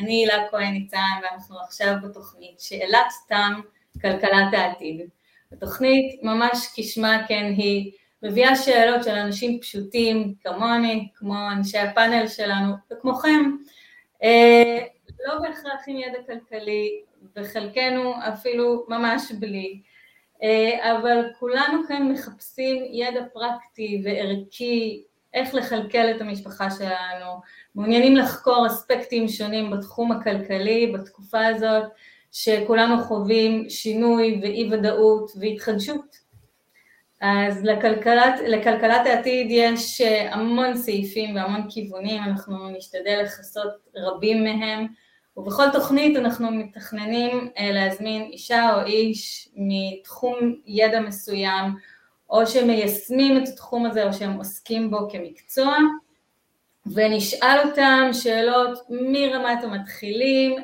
אני הילה כהן ניצן, ואנחנו עכשיו בתוכנית שאלת תם כלכלת העתיד. התוכנית ממש כשמה כן היא, מביאה שאלות של אנשים פשוטים כמוני, כמו אנשי הפאנל שלנו, וכמוכם, לא בהכרח עם ידע כלכלי, וחלקנו אפילו ממש בלי, אבל כולנו כאן מחפשים ידע פרקטי וערכי, איך לכלכל את המשפחה שלנו, מעוניינים לחקור אספקטים שונים בתחום הכלכלי, בתקופה הזאת, שכולנו חווים שינוי ואי ודאות והתחדשות. אז לכלכלת העתיד יש המון סעיפים והמון כיוונים, אנחנו נשתדל לחסות רבים מהם, ובכל תוכנית אנחנו מתכננים להזמין אישה או איש מתחום ידע מסוים, או שמיישמים את התחום הזה או שהם עוסקים בו כמקצוע, ונשאל אותם שאלות מרמת המתחילים,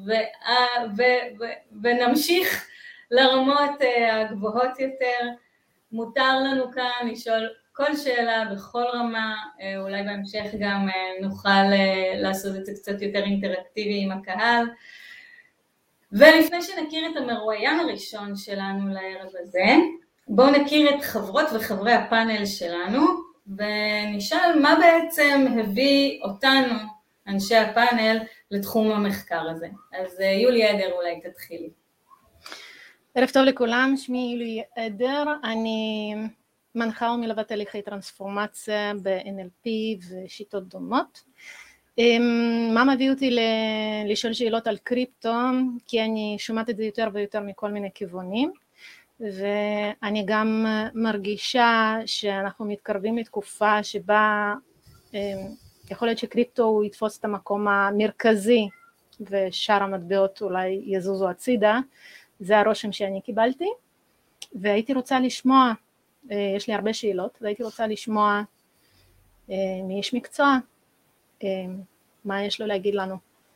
ונמשיך לרמות הגבוהות יותר. מותר לנו כאן לשאול כל שאלה בכל רמה, אולי בהמשך גם נוכל לעשות את זה קצת יותר אינטראקטיבי עם הקהל. ולפני שנכיר את המרואיין הראשון שלנו לערב הזה, בואו נכיר את חברות וחברי הפאנל שלנו, ונשאל מה בעצם הביא אותנו, אנשי הפאנל, לתחום המחקר הזה. אז יולי עדר, אולי תתחילי. ערב טוב לכולם, שמי יולי עדר, אני מנחה ומלווה תהליכי טרנספורמציה ב-NLP ושיטות דומות. מה מביא אותי לשאול שאלות על קריפטו? כי אני שומעת את זה יותר ויותר מכל מיני כיוונים, ואני גם מרגישה שאנחנו מתקרבים לתקופה שבה יכול להיות שקריפטו הוא יתפוס את המקום המרכזי, ושאר המטבעות אולי יזוזו הצידה. זה הרושם שאני קיבלתי, והייתי רוצה לשמוע, יש לי הרבה שאלות, והייתי רוצה לשמוע מי יש מקצוע, מה יש לו להגיד לנו.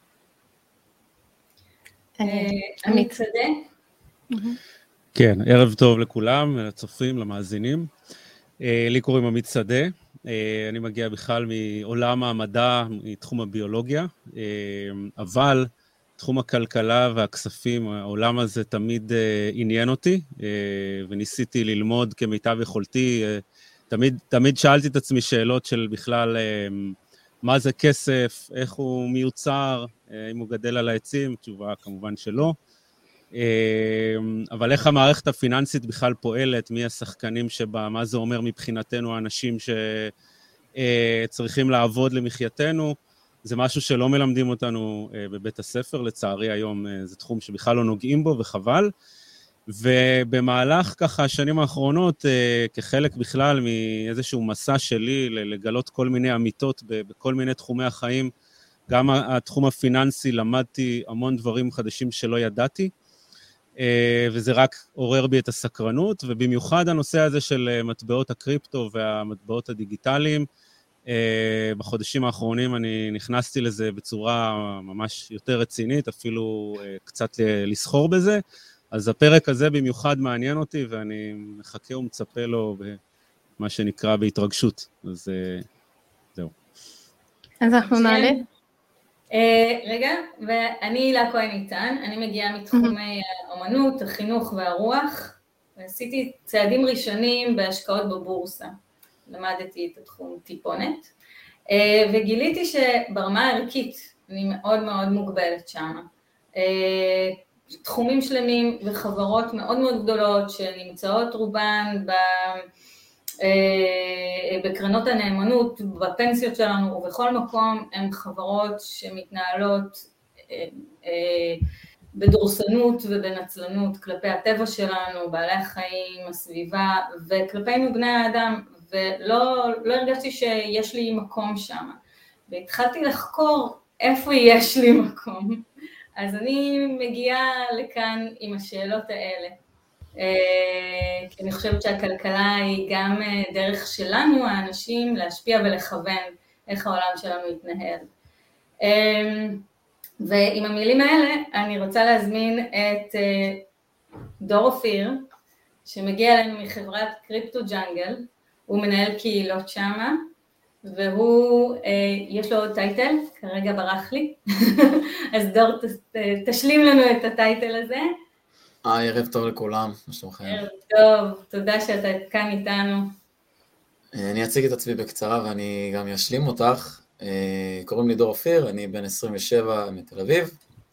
עמית שדה? כן, ערב טוב לכולם, לצופים, למאזינים. לי קוראים עמית שדה, אני מגיע בכלל מעולם המדע, מתחום הביולוגיה, אבל תחום הכלכלה והכספים, העולם הזה תמיד עניין אותי, וניסיתי ללמוד כמיטב יכולתי. תמיד שאלתי את עצמי שאלות של בכלל, מה זה כסף, איך הוא מיוצר, אם הוא גדל על העצים, תשובה כמובן שלא. אבל איך המערכת הפיננסית בכלל פועלת, מי השחקנים שבה, מה זה אומר מבחינתנו האנשים שצריכים לעבוד למחייתנו, זה משהו שלא מלמדים אותנו בבית הספר, לצערי היום זה תחום שבכלל לא נוגעים בו וחבל, ובמהלך ככה השנים האחרונות, כחלק בכלל מאיזשהו מסע שלי לגלות כל מיני אמיתות בכל מיני תחומי החיים, גם התחום הפיננסי למדתי המון דברים חדשים שלא ידעתי, וזה רק עורר בי את הסקרנות, ובמיוחד הנושא הזה של מטבעות הקריפטו והמטבעות הדיגיטליים, בחודשים האחרונים אני נכנסתי לזה בצורה ממש יותר רצינית, אפילו קצת לסחור בזה, אז הפרק הזה במיוחד מעניין אותי, ואני מחכה ומצפה לו במה שנקרא בהתרגשות, אז זהו. אז אנחנו נעלה. רגע, ואני הילה כהן ניצן, אני מגיעה מתחומי האמנות, החינוך והרוח, ועשיתי צעדים ראשונים בהשקעות בבורסה. למדתי את התחום טיפונת, וגיליתי שברמה הערכית אני מאוד מאוד מוגבלת שם. תחומים שלמים וחברות מאוד מאוד גדולות שנמצאות רובן בקרנות הנאמנות, בפנסיות שלנו ובכל מקום, הן חברות שמתנהלות בדורסנות ובנצלנות כלפי הטבע שלנו, בעלי החיים, הסביבה, וכלפינו בני האדם, ולא הרגשתי שיש לי מקום שם. והתחלתי לחקור איפה יש לי מקום. אז אני מגיעה לכאן עם השאלות האלה. כי אני חושבת שהכלכלה היא גם דרך שלנו, האנשים, להשפיע ולכוון איך העולם שלנו יתנהל. ועם המילים האלה אני רוצה להזמין את דור אופיר, שמגיע אלינו מחברת קריפטו ג'אנגל, הוא מנהל קהילות שמה, והוא, יש לו טייטל, כרגע ברח לי, אז דור תשלים לנו את הטייטל הזה. ערב טוב לכולם, מה שלומכם? ערב טוב, תודה שאתה כאן איתנו. אני אציג את עצמי בקצרה ואני גם אשלים אותך. קוראים לי דור אופיר, אני בן 27 מתל אביב,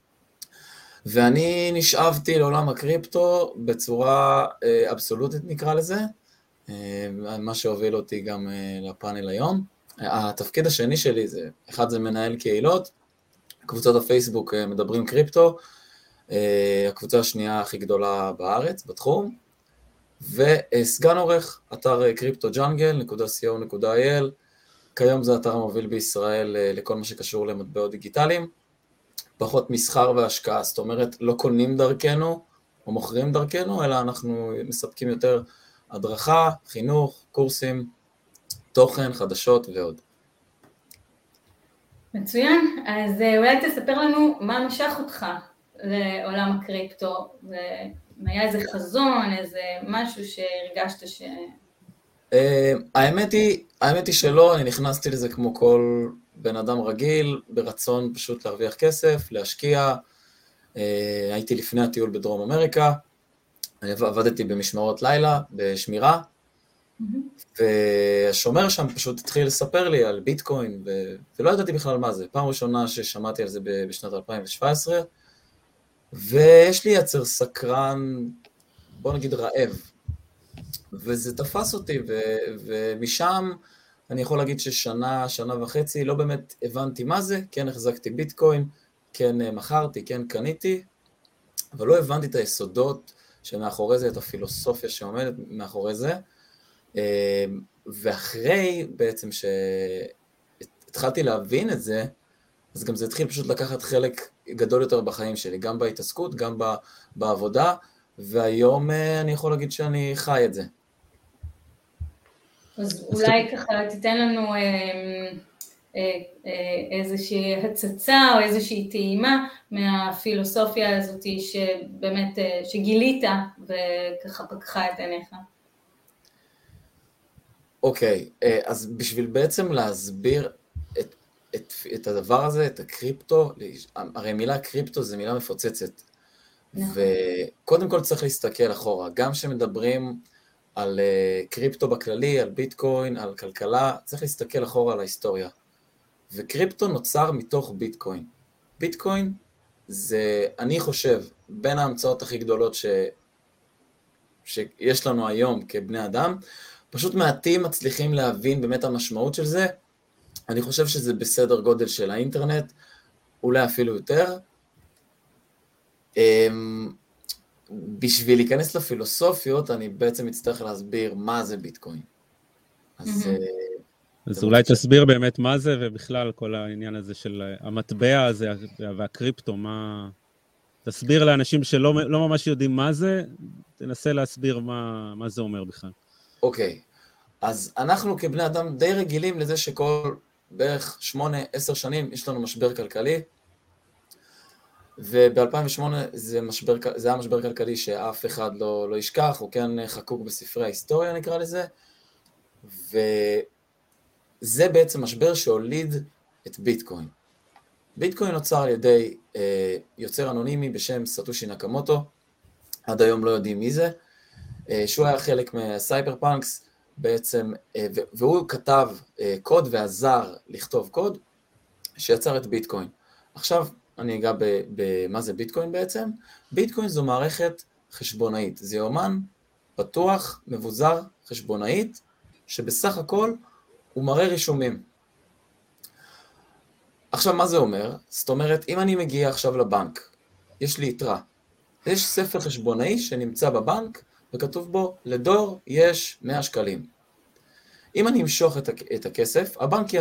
ואני נשאבתי לעולם הקריפטו בצורה אבסולוטית נקרא לזה, מה שהוביל אותי גם לפאנל היום. התפקיד השני שלי זה, אחד זה מנהל קהילות, קבוצות הפייסבוק מדברים קריפטו, הקבוצה השנייה הכי גדולה בארץ בתחום, וסגן עורך, אתר cryptojungle.co.il, כיום זה אתר המוביל בישראל לכל מה שקשור למטבעות דיגיטליים, פחות מסחר והשקעה, זאת אומרת לא קונים דרכנו או מוכרים דרכנו, אלא אנחנו מספקים יותר הדרכה, חינוך, קורסים, תוכן, חדשות ועוד. מצוין, אז אולי תספר לנו מה משך אותך לעולם הקריפטו, והיה איזה חזון, איזה משהו שהרגשת ש... האמת היא שלא, אני נכנסתי לזה כמו כל בן אדם רגיל, ברצון פשוט להרוויח כסף, להשקיע. הייתי לפני הטיול בדרום אמריקה, אני עבדתי במשמרות לילה, בשמירה, והשומר שם פשוט התחיל לספר לי על ביטקוין, ולא ידעתי בכלל מה זה. פעם ראשונה ששמעתי על זה בשנת 2017, ויש לי יצר סקרן, בוא נגיד רעב, וזה תפס אותי, ומשם אני יכול להגיד ששנה, שנה וחצי, לא באמת הבנתי מה זה, כן החזקתי ביטקוין, כן מכרתי, כן קניתי, אבל לא הבנתי את היסודות שמאחורי זה, את הפילוסופיה שעומדת מאחורי זה, ואחרי בעצם שהתחלתי להבין את זה, אז גם זה התחיל פשוט לקחת חלק גדול יותר בחיים שלי, גם בהתעסקות, גם בעבודה, והיום אני יכול להגיד שאני חי את זה. אז אולי ככה תיתן לנו איזושהי הצצה או איזושהי טעימה מהפילוסופיה הזאת שבאמת, שגילית וככה פקחה את עיניך. אוקיי, אז בשביל בעצם להסביר את הדבר הזה, את הקריפטו, הרי מילה קריפטו זה מילה מפוצצת, וקודם כל צריך להסתכל אחורה, גם שמדברים על קריפטו בכללי, על ביטקוין, על כלכלה, צריך להסתכל אחורה על ההיסטוריה, וקריפטו נוצר מתוך ביטקוין. ביטקוין זה, אני חושב, בין ההמצאות הכי גדולות שיש לנו היום כבני אדם, פשוט מעטים מצליחים להבין באמת המשמעות של זה. אני חושב שזה בסדר גודל של האינטרנט, אולי אפילו יותר. בשביל להיכנס לפילוסופיות, אני בעצם אצטרך להסביר מה זה ביטקוין. אז אולי תסביר באמת מה זה, ובכלל כל העניין הזה של המטבע הזה והקריפטו, מה... תסביר לאנשים שלא ממש יודעים מה זה, תנסה להסביר מה זה אומר בכלל. אוקיי, אז אנחנו כבני אדם די רגילים לזה שכל בערך 8-10 שנים יש לנו משבר כלכלי, וב-2008 זה היה משבר כלכלי שאף אחד לא ישכח, הוא כן חקוק בספרי ההיסטוריה נקרא לזה, וזה בעצם משבר שהוליד את ביטקוין. ביטקוין נוצר על ידי יוצר אנונימי בשם סטושי נקמוטו, עד היום לא יודעים מי זה, שהוא היה חלק מהסייבר פאנקס בעצם, והוא כתב קוד ועזר לכתוב קוד שיצר את ביטקוין. עכשיו אני אגע במה זה ביטקוין בעצם. ביטקוין זו מערכת חשבונאית, זה יומן פתוח, מבוזר, חשבונאית, שבסך הכל הוא מראה רישומים. עכשיו מה זה אומר? זאת אומרת, אם אני מגיע עכשיו לבנק, יש לי יתרה, יש ספר חשבונאי שנמצא בבנק, וכתוב בו, לדור יש 100 שקלים. אם אני אמשוך את הכסף, הבנק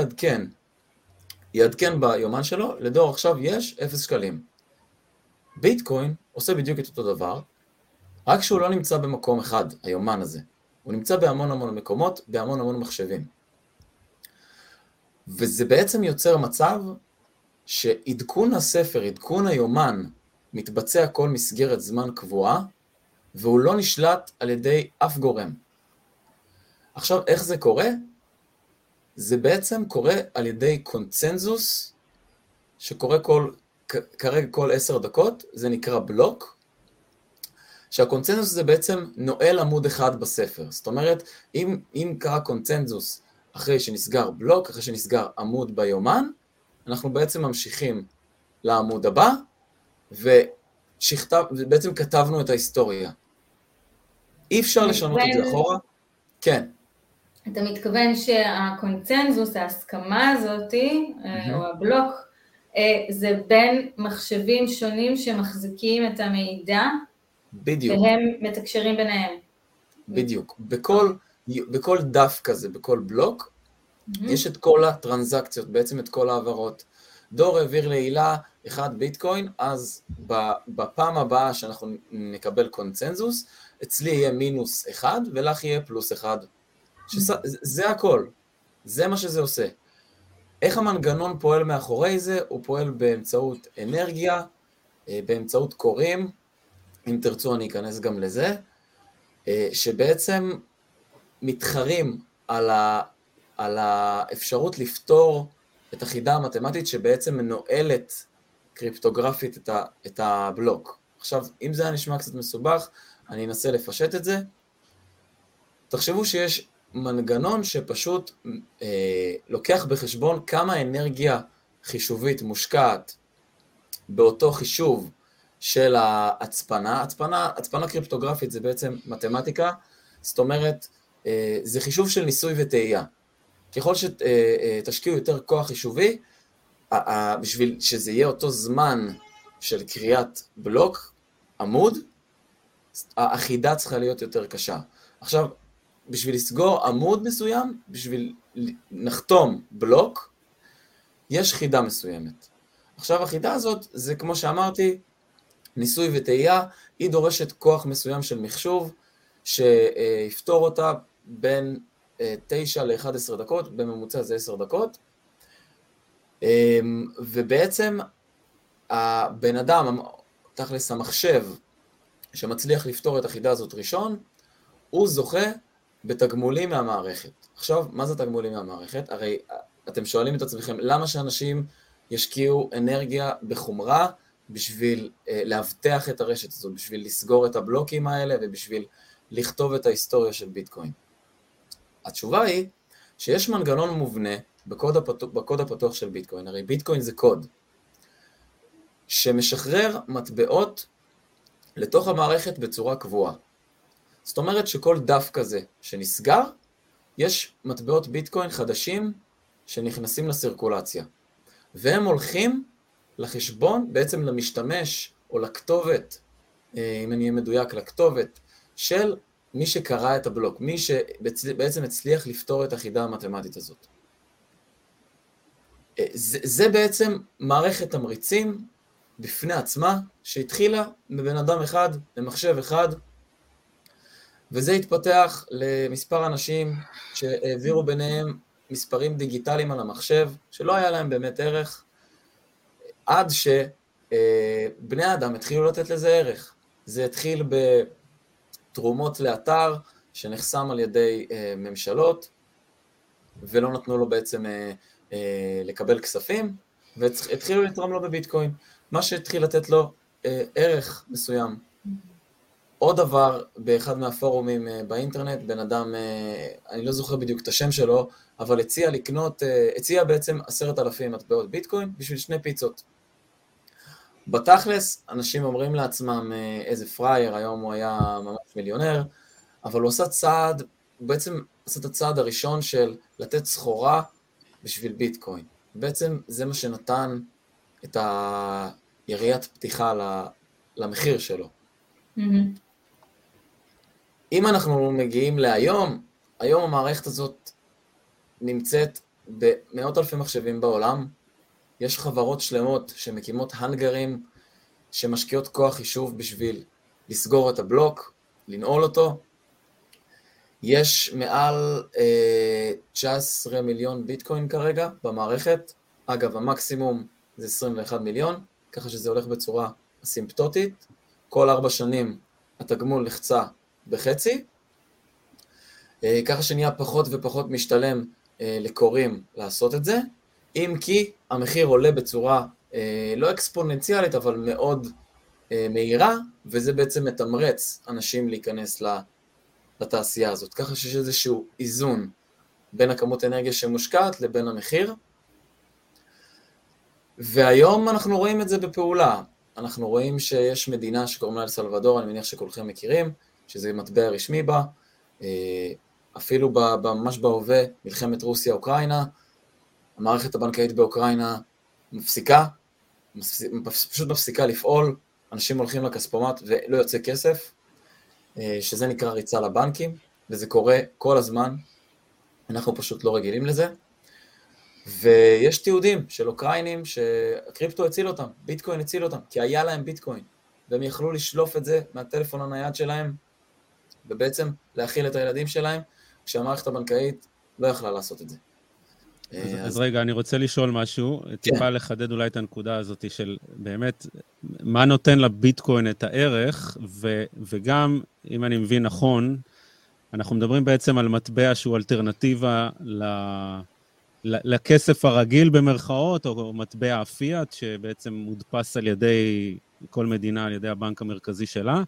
יעדכן ביומן שלו, לדור עכשיו יש 0 שקלים. ביטקוין עושה בדיוק את אותו דבר, רק שהוא לא נמצא במקום אחד, היומן הזה. הוא נמצא בהמון המון מקומות, בהמון המון מחשבים. וזה בעצם יוצר מצב שעדכון הספר, עדכון היומן, מתבצע כל מסגרת זמן קבועה, והוא לא נשלט על ידי אף גורם. עכשיו, איך זה קורה? זה בעצם קורה על ידי קונצנזוס, שקורה כרגע כל 10 דקות, זה נקרא בלוק, שהקונצנזוס זה בעצם נועל עמוד אחד בספר. זאת אומרת, אם קרה קונצנזוס אחרי שנסגר בלוק, אחרי שנסגר עמוד ביומן, אנחנו בעצם ממשיכים לעמוד הבא, ובעצם כתבנו את ההיסטוריה. אי אפשר לשנות את זה אחורה? כן. אתה מתכוון שהקונצנזוס, ההסכמה הזאת, או הבלוק, זה בין מחשבים שונים שמחזיקים את המידע, בדיוק. והם מתקשרים ביניהם. בדיוק. בכל דף כזה, בכל בלוק, יש את כל הטרנזקציות, בעצם את כל העברות. דור העביר להילה 1 ביטקוין, אז בפעם הבאה שאנחנו נקבל קונצנזוס, אצלי יהיה -1 ולך יהיה +1. זה הכל, זה מה שזה עושה. איך המנגנון פועל מאחורי זה? הוא פועל באמצעות אנרגיה, באמצעות קוראים, אם תרצו אני אכנס גם לזה, שבעצם מתחרים על האפשרות לפתור את החידה המתמטית שבעצם מנועלת קריפטוגרפית את הבלוק. עכשיו, אם זה היה נשמע קצת מסובך, אני אנסה לפשט את זה. תחשבו שיש מנגנון שפשוט לוקח בחשבון כמה אנרגיה חישובית מושקעת באותו חישוב של ההצפנה. הצפנה קריפטוגרפית זה בעצם מתמטיקה, זאת אומרת, זה חישוב של ניסוי וטעייה. ככל שתשקיעו יותר כוח חישובי, בשביל שזה יהיה אותו זמן של קריאת בלוק, עמוד, החידה צריכה להיות יותר קשה. עכשיו, בשביל לסגור עמוד מסוים, בשביל נחתום בלוק, יש חידה מסוימת. עכשיו, החידה הזאת, זה כמו שאמרתי, ניסוי וטעייה, היא דורשת כוח מסוים של מחשוב, שיפתור אותה בין 9 ל-11 דקות, בממוצע זה 10 דקות, ובעצם הבן אדם, תכלס המחשב, שמצליח לפתור את החידה הזאת ראשון, הוא זוכה בתגמולים מהמערכת. עכשיו, מה זה תגמולים מהמערכת? הרי אתם שואלים את עצמכם, למה שאנשים ישקיעו אנרגיה בחומרה בשביל להבטח את הרשת הזאת, בשביל לסגור את הבלוקים האלה ובשביל לכתוב את ההיסטוריה של ביטקוין? התשובה היא שיש מנגנון מובנה בקוד הפתוח של ביטקוין, הרי ביטקוין זה קוד, שמשחרר מטבעות לתוך המערכת בצורה קבועה. זאת אומרת שכל דף כזה שנסגר, יש מטבעות ביטקוין חדשים שנכנסים לסירקולציה, והם הולכים לחשבון, בעצם למשתמש או לכתובת, אם אני אהיה מדויק, לכתובת של מי שקרא את הבלוק, מי שבעצם הצליח לפתור את החידה המתמטית הזאת. זה בעצם מערכת תמריצים בפני עצמה, שהתחילה מבן אדם אחד למחשב אחד, וזה התפתח למספר אנשים שהעבירו ביניהם מספרים דיגיטליים על המחשב, שלא היה להם באמת ערך, עד שבני האדם התחילו לתת לזה ערך. זה התחיל בתרומות לאתר שנחסם על ידי ממשלות, ולא נתנו לו בעצם לקבל כספים, והתחילו לתרום לו בביטקוין, מה שהתחיל לתת לו ערך מסוים. עוד דבר, באחד מהפורומים באינטרנט, בן אדם, אני לא זוכר בדיוק את השם שלו, אבל הציע בעצם 10,000 מטבעות ביטקוין בשביל 2 פיצות. בתכלס, אנשים אומרים לעצמם איזה פרייר, היום הוא היה ממש מיליונר, אבל הוא בעצם עשה את הצעד הראשון של לתת סחורה בשביל ביטקוין. בעצם זה מה שנתן את היריית פתיחה למחיר שלו. אם אנחנו מגיעים להיום, היום המערכת הזאת נמצאת במאות אלפי מחשבים בעולם, יש חברות שלמות שמקימות הנגרים, שמשקיעות כוח חישוב בשביל לסגור את הבלוק, לנעול אותו. יש מעל 19 מיליון ביטקוין כרגע במערכת, אגב המקסימום זה 21 מיליון, ככה שזה הולך בצורה אסימפטוטית, כל 4 שנים התגמול נחצה בחצי, ככה שנהיה פחות ופחות משתלם לקוראים לעשות את זה, אם כי המחיר עולה בצורה לא אקספוננציאלית, אבל מאוד מהירה, וזה בעצם מתמרץ אנשים להיכנס לתעשייה הזאת. ככה שיש איזשהו איזון בין הכמות אנרגיה שמושקעת לבין המחיר. והיום אנחנו רואים את זה בפעולה. אנחנו רואים שיש מדינה שקוראים לה אל סלבדור, אני מניח שכולכם מכירים, שזה מטבע רשמי בה, אפילו ממש בהווה, מלחמת רוסיה-אוקראינה, המערכת הבנקאית באוקראינה פשוט מפסיקה לפעול, אנשים הולכים לכספומט ולא יוצא כסף, שזה נקרא ריצה לבנקים, וזה קורה כל הזמן, אנחנו פשוט לא רגילים לזה, ויש תיעודים של אוקראינים שהקריפטו הציל אותם, ביטקוין הציל אותם, כי היה להם ביטקוין, והם יכלו לשלוף את זה מהטלפון הנייד שלהם, ובעצם להכיל את הילדים שלהם, כשהמערכת הבנקאית לא יכלה לעשות את זה. אז רגע, אני רוצה לשאול משהו, טיפה לחדד אולי את הנקודה הזאת של באמת, מה נותן לביטקוין את הערך, וגם, אם אני מבין נכון, אנחנו מדברים בעצם על מטבע שהוא אלטרנטיבה לכסף הרגיל במרכאות, או מטבע הפיאט, שבעצם מודפס על ידי כל מדינה, על ידי הבנק המרכזי שלה,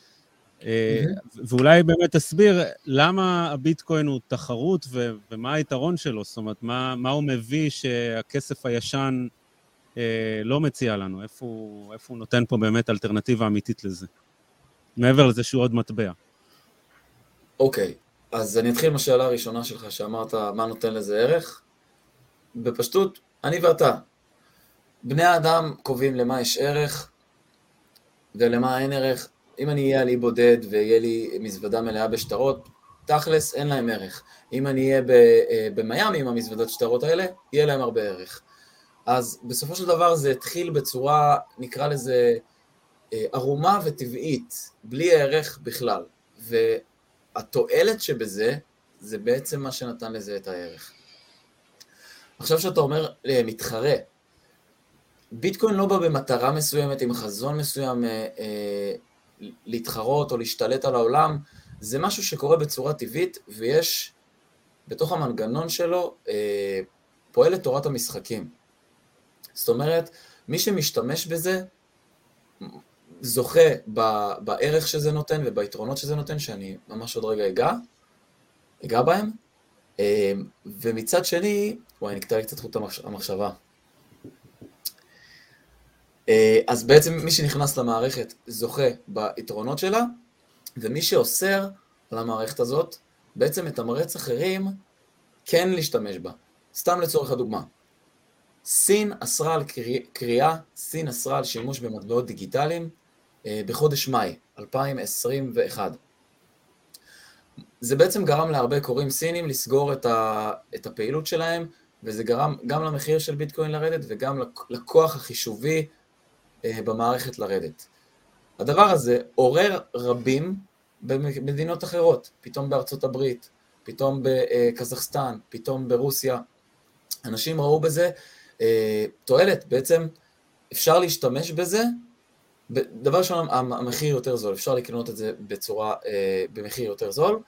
ואולי באמת תסביר למה הביטקוין הוא תחרות ומה היתרון שלו, זאת אומרת, מה הוא מביא שהכסף הישן לא מציע לנו, איפה הוא נותן פה באמת אלטרנטיבה אמיתית לזה, מעבר לזה שהוא עוד מטבע. אוקיי, אז אני אתחיל מהשאלה הראשונה שלך שאמרת מה נותן לזה ערך. בפשטות, אני ואתה, בני האדם קובעים למה יש ערך ולמה אין ערך. אם אני אהיה על אי בודד ויהיה לי מזוודה מלאה בשטרות, תכלס אין להם ערך. אם אני אהיה במיימי עם המזוודות שטרות האלה, יהיה להם הרבה ערך. אז בסופו של דבר זה התחיל בצורה, נקרא לזה, ערומה וטבעית, בלי הערך בכלל. והתועלת שבזה, זה בעצם מה שנתן לזה את הערך. עכשיו שאתה אומר מתחרה, ביטקוין לא בא במטרה מסוימת, עם חזון מסוים, להתחרות או להשתלט על העולם, זה משהו שקורה בצורה טבעית, ויש בתוך המנגנון שלו פועלת תורת המשחקים. זאת אומרת, מי שמשתמש בזה, זוכה בערך שזה נותן וביתרונות שזה נותן, שאני ממש עוד רגע אגע בהם, ומצד שני, וואי, נקטע לי קצת חוט המחשבה. אז בעצם מי שנכנס למערכת זוכה ביתרונות שלה, ומי שאוסר על המערכת הזאת, בעצם מתמרץ אחרים כן להשתמש בה. סתם לצורך הדוגמה. סין אסרה על קריאה, סין אסרה על שימוש במטבעות דיגיטליים בחודש מאי 2021. זה בעצם גרם להרבה קוראים סינים לסגור את הפעילות שלהם, וזה גרם גם למחיר של ביטקוין לרדת, וגם לכוח החישובי במערכת לרדת. הדבר הזה עורר רבים במדינות אחרות, פתאום בארצות הברית, פתאום בקזחסטן, פתאום ברוסיה. אנשים ראו בזה תועלת, בעצם אפשר להשתמש בזה, דבר ראשון המחיר יותר זול, אפשר לקנות את זה במחיר יותר זול,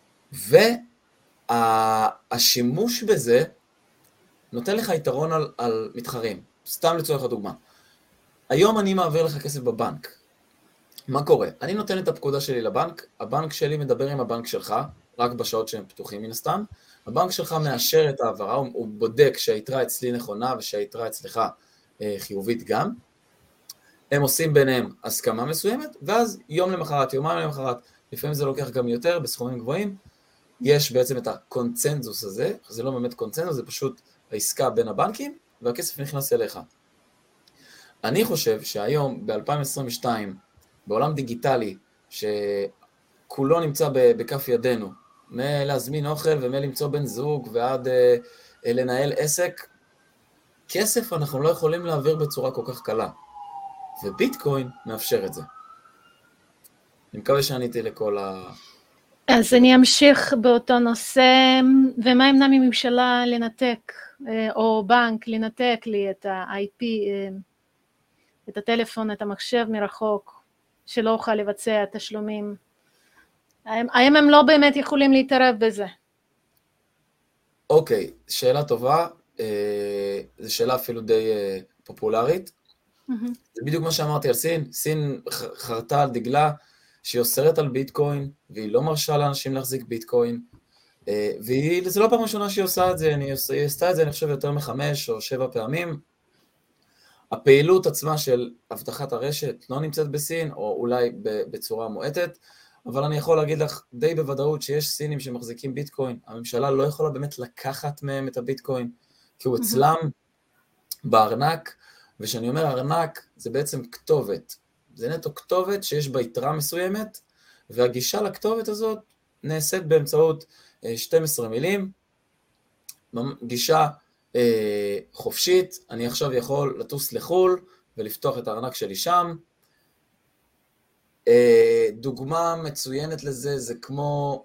והשימוש בזה נותן לך יתרון על מתחרים. סתם לצורך הדוגמה. היום אני מעביר לך כסף בבנק. מה קורה? אני נותן את הפקודה שלי לבנק, הבנק שלי מדבר עם הבנק שלך, רק בשעות שהם פתוחים מן הסתם, הבנק שלך מאשר את העברה, הוא בודק שהיתרה אצלי נכונה ושהיתרה אצלך חיובית גם, הם עושים ביניהם הסכמה מסוימת, ואז יום למחרת, יומיים למחרת, לפעמים זה לוקח גם יותר בסכומים גבוהים, יש בעצם את הקונצנזוס הזה, זה לא באמת קונצנזוס, זה פשוט העסקה בין הבנקים, והכסף נכנס אליך. אני חושב שהיום, ב-2022, בעולם דיגיטלי, שכולו נמצא בכף ידינו, מלהזמין אוכל ומלמצוא בן זוג ועד לנהל עסק, כסף אנחנו לא יכולים להעביר בצורה כל כך קלה. וביטקוין מאפשר את זה. אני מקווה שעניתי לכל אז אני אמשיך באותו נושא, ומה ימנע מממשלה לנתק, או בנק לנתק לי את ה-IP, את הטלפון, את המחשב מרחוק, שלא אוכל לבצע תשלומים. האם הם לא באמת יכולים להתערב בזה? אוקיי, שאלה טובה, זו שאלה אפילו די פופולרית. זה בדיוק מה שאמרתי על סין, סין חרתה על דגלה שהיא אוסרת על ביטקוין, והיא לא מרשה לאנשים להחזיק ביטקוין, וזה לא פעם ראשונה שהיא עושה את זה, היא עשתה את זה אני חושב יותר מ5 או 7 פעמים. הפעילות עצמה של הבטחת הרשת לא נמצאת בסין, או אולי בצורה מועטת, אבל אני יכול להגיד לך די בוודאות שיש סינים שמחזיקים ביטקוין, הממשלה לא יכולה באמת לקחת מהם את הביטקוין, כי הוא אצלם בארנק, ושאני אומר ארנק זה בעצם כתובת, זה נטו כתובת שיש בה יתרה מסוימת, והגישה לכתובת הזאת נעשית באמצעות 12 מילים, גישה חופשית, אני עכשיו יכול לטוס לחול ולפתוח את הארנק שלי שם. דוגמה מצוינת לזה זה כמו,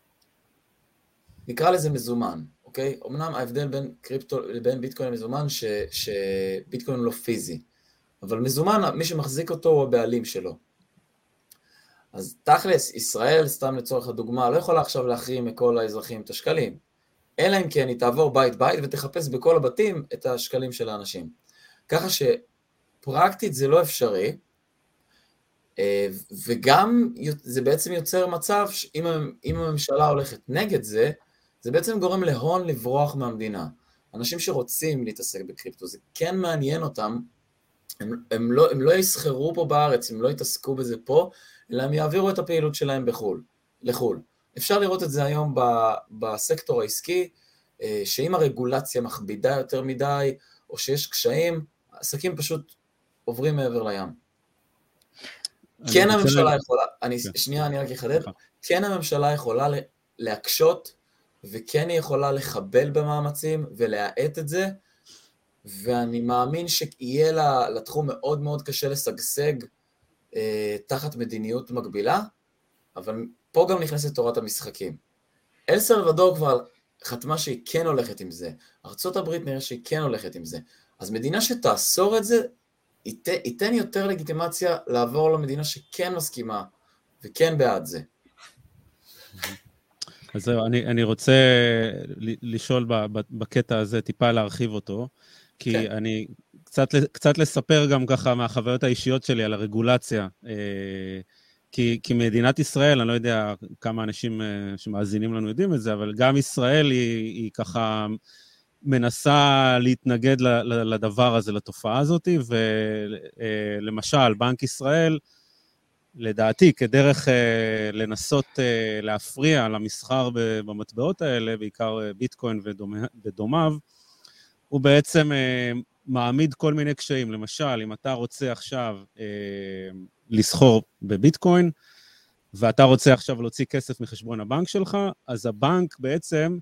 נקרא לזה מזומן, אוקיי? אמנם ההבדל בין ביטקוין למזומן שביטקוין הוא לא פיזי, אבל מזומן, מי שמחזיק אותו הוא הבעלים שלו. אז תכלס, ישראל, סתם לצורך הדוגמה, לא יכולה עכשיו להחרים מכל האזרחים את השקלים, אלא אם כן היא תעבור בית בית ותחפש בכל הבתים את השקלים של האנשים. ככה שפרקטית זה לא אפשרי, וגם זה בעצם יוצר מצב שאם הממשלה הולכת נגד זה, זה בעצם גורם להון לברוח מהמדינה. אנשים שרוצים להתעסק בקריפטו, זה כן מעניין אותם, הם לא יסחרו פה בארץ, הם לא יתעסקו בזה פה, אלא הם יעבירו את הפעילות שלהם לחול. אפשר לראות את זה היום בסקטור העסקי, שאם הרגולציה מכבידה יותר מדי, או שיש קשיים, העסקים פשוט עוברים מעבר לים. כן הממשלה יכולה, אני רק אחדד, כן הממשלה יכולה להקשות, וכן היא יכולה לחבל במאמצים ולהאט את זה, ואני מאמין שיהיה לתחום מאוד מאוד קשה לשגשג תחת מדיניות מקבילה, אבל פה גם נכנסת תורת המשחקים. אל סלוודור כבר חתמה שהיא כן הולכת עם זה, ארצות הברית נראה שהיא כן הולכת עם זה, אז מדינה שתאסור את זה, ייתן יותר לגיטימציה לעבור למדינה שכן מסכימה וכן בעד זה. אז זהו, אני רוצה לשאול בקטע הזה, טיפה להרחיב אותו, כי כן. אני קצת לספר גם ככה מהחוויות האישיות שלי על הרגולציה, כי מדינת ישראל, אני לא יודע כמה אנשים שמאזינים לנו יודעים את זה, אבל גם ישראל היא ככה מנסה להתנגד לדבר הזה, לתופעה הזאת, ולמשל, בנק ישראל, לדעתי, כדרך לנסות להפריע למסחר במטבעות האלה, בעיקר ביטקוין ודומיו, הוא בעצם מעמיד כל מיני קשיים. למשל, אם אתה רוצה עכשיו לסחור בביטקוין, ואתה רוצה עכשיו להוציא כסף מחשבון הבנק שלך, אז הבנק בעצם,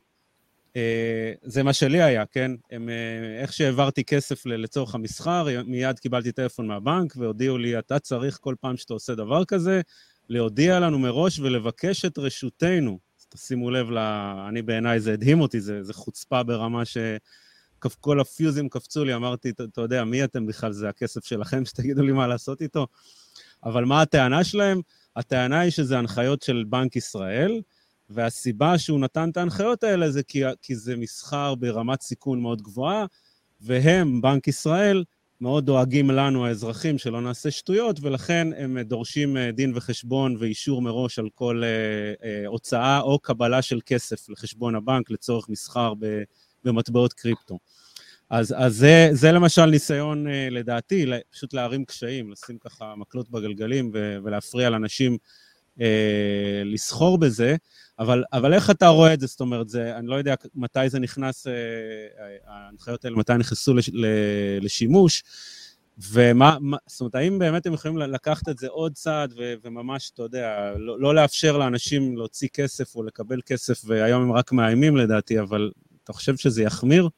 זה מה שלי היה, כן? איך שהעברתי כסף לצורך המסחר, מיד קיבלתי טלפון מהבנק, והודיעו לי, אתה צריך כל פעם שאתה עושה דבר כזה, להודיע לנו מראש ולבקש את רשותנו. אז תשימו לב, אני בעיניי זה הדהים אותי, זה חוצפה ברמה כל הפיוזים קפצו לי, אמרתי, אתה יודע, מי אתם בכלל? זה הכסף שלכם, שתגידו לי מה לעשות איתו. אבל מה הטענה שלהם? הטענה היא שזה הנחיות של בנק ישראל, והסיבה שהוא נתן את ההנחיות האלה זה כי זה מסחר ברמת סיכון מאוד גבוהה, והם, בנק ישראל, מאוד דואגים לנו, האזרחים, שלא נעשה שטויות, ולכן הם דורשים דין וחשבון ואישור מראש על כל הוצאה או קבלה של כסף לחשבון הבנק לצורך מסחר במטבעות קריפטו. אז זה למשל ניסיון לדעתי, פשוט להרים קשיים, לשים ככה מקלות בגלגלים ולהפריע לאנשים לסחור בזה, אבל איך אתה רואה את זה? זאת אומרת, אני לא יודע מתי זה נכנס, ההנחיות האלה, מתי נכנסו לשימוש, זאת אומרת, האם באמת הם יכולים לקחת את זה עוד צעד, וממש, אתה יודע, לא לאפשר לאנשים להוציא כסף או לקבל כסף, והיום הם רק מאיימים לדעתי, אבל אתה חושב שזה יחמיר?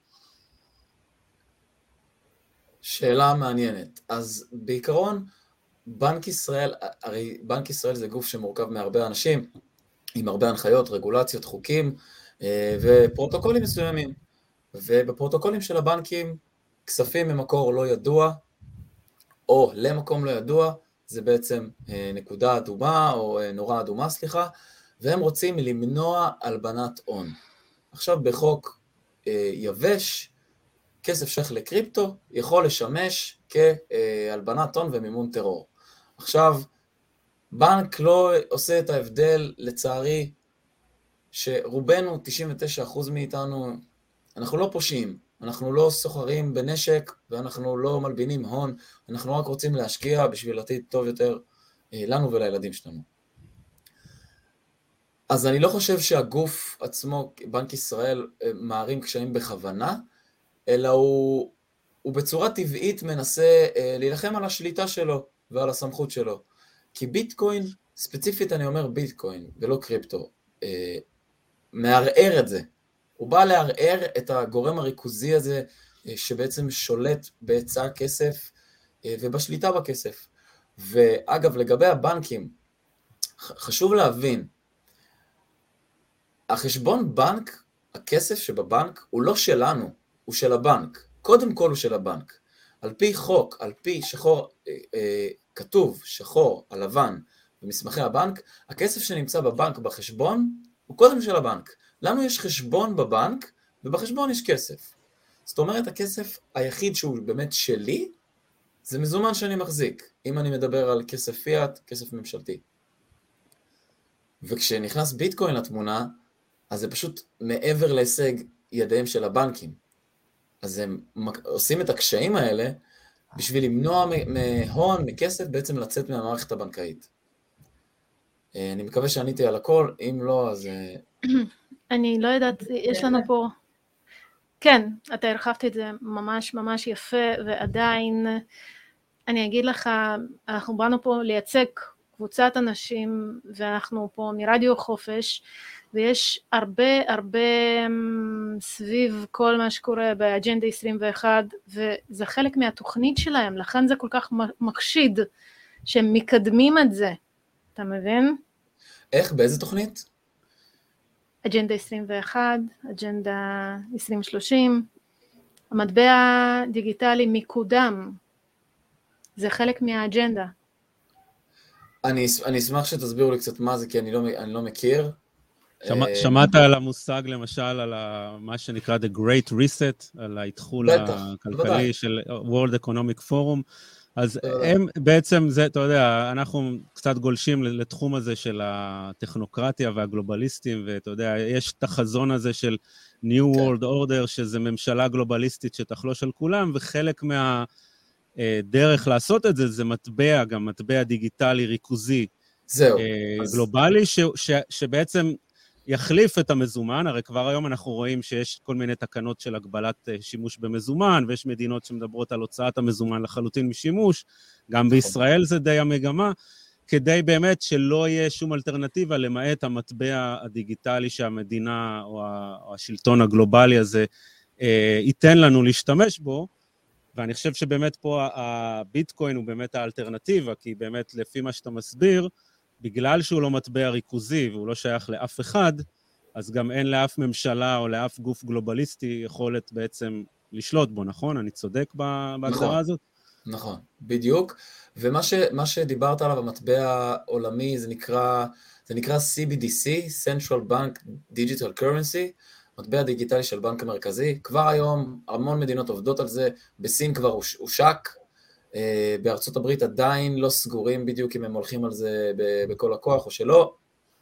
שאלה מעניינת. אז בעיקרון, בנק ישראל, הרי בנק ישראל זה גוף שמורכב מהרבה אנשים, עם הרבה הנחיות, רגולציות, חוקים ופרוטוקולים מסוימים. ובפרוטוקולים של הבנקים, כספים ממקור לא ידוע, או למקום לא ידוע, זה בעצם נקודה אדומה, או נורה אדומה, סליחה, והם רוצים למנוע הלבנת הון. עכשיו בחוק יבש, כסף שייך לקריפטו, יכול לשמש כהלבנת הון ומימון טרור. עכשיו, בנק לא עושה את ההבדל, לצערי, שרובנו, 99% מאיתנו, אנחנו לא פושעים, אנחנו לא סוחרים בנשק, ואנחנו לא מלבינים הון, אנחנו רק רוצים להשקיע בשביל עתיד טוב יותר לנו ולילדים שלנו. אז אני לא חושב שהגוף עצמו, בנק ישראל, מערים קשיים בכוונה, אלא הוא בצורה טבעית מנסה להילחם על השליטה שלו ועל הסמכות שלו. כי ביטקוין, ספציפית אני אומר ביטקוין ולא קריפטו, מערער את זה. הוא בא לערער את הגורם הריכוזי הזה שבעצם שולט בהיצע הכסף ובשליטה בכסף. ואגב, לגבי הבנקים, חשוב להבין, החשבון בנק, הכסף שבבנק הוא לא שלנו, הוא של הבנק. קודם כל הוא של הבנק. על פי חוק, על פי כתוב שחור על לבן במסמכי הבנק, הכסף שנמצא בבנק בחשבון הוא קודם של הבנק. לנו יש חשבון בבנק ובחשבון יש כסף. זאת אומרת, הכסף היחיד שהוא באמת שלי, זה מזומן שאני מחזיק. אם אני מדבר על כסף פיאט, כסף ממשלתי. וכשנכנס ביטקוין לתמונה, אז זה פשוט מעבר להישג ידיהם של הבנקים. אז הם עושים את הקשיים האלה, בשביל למנוע מהון, מכסף, בעצם לצאת מהמערכת הבנקאית. אני מקווה שעניתי על הכל, אם לא, אז... אני לא יודעת, יש לנו פה... כן, אתה הרחבת את זה ממש ממש יפה, ועדיין, אני אגיד לך, אנחנו באנו פה לייצג קבוצת אנשים, ואנחנו פה מרדיו חופש, ויש הרבה סביב כל מה שקורה באג'נדה 21, וזה חלק מהתוכנית שלהם, לכן זה כל כך מקשיד, שהם מקדמים את זה, אתה מבין? איך? באיזה תוכנית? אג'נדה 21, אג'נדה 2030, המטבע דיגיטלי מקודם, זה חלק מהאג'נדה. אני אשמח שתסבירו לי קצת מה זה, כי אני לא מכיר. שמעת על המושג, למשל, על מה שנקרא The Great Reset, על ההתחול הכלכלי של World Economic Forum, אז הם בעצם, זה, אתה יודע, אנחנו קצת גולשים לתחום הזה של הטכנוקרטיה והגלובליסטים, ואתה יודע, יש את החזון הזה של New World Order, שזה ממשלה גלובליסטית שתחלוש על כולם, וחלק מהדרך לעשות את זה, זה מטבע, גם מטבע דיגיטלי ריכוזי, גלובלי, שבעצם יחליף את המזומן. הרי כבר היום אנחנו רואים שיש כל מיני תקנות של הגבלת שימוש במזומן, ויש מדינות שמדברות על הוצאת המזומן לחלוטין משימוש, גם בישראל זה די המגמה, כדי באמת שלא יהיה שום אלטרנטיבה למעט המטבע הדיגיטלי שהמדינה או השלטון הגלובלי הזה ייתן לנו להשתמש בו, ואני חושב שבאמת פה הביטקוין הוא באמת האלטרנטיבה, כי באמת לפי מה שאתה מסביר, בגלל שהוא לא מטבע ריכוזי והוא לא שייך לאף אחד, אז גם אין לאף ממשלה או לאף גוף גלובליסטי יכולת בעצם לשלוט בו, נכון? אני צודק בהגדרה הזאת? נכון, בדיוק. ומה שדיברת עליו, המטבע עולמי, זה נקרא CBDC, Central Bank Digital Currency, מטבע דיגיטלי של בנק המרכזי. כבר היום המון מדינות עובדות על זה, בסין כבר הושק, בארצות הברית עדיין לא סגורים בדיוק אם הם הולכים על זה בכל הכוח או שלא.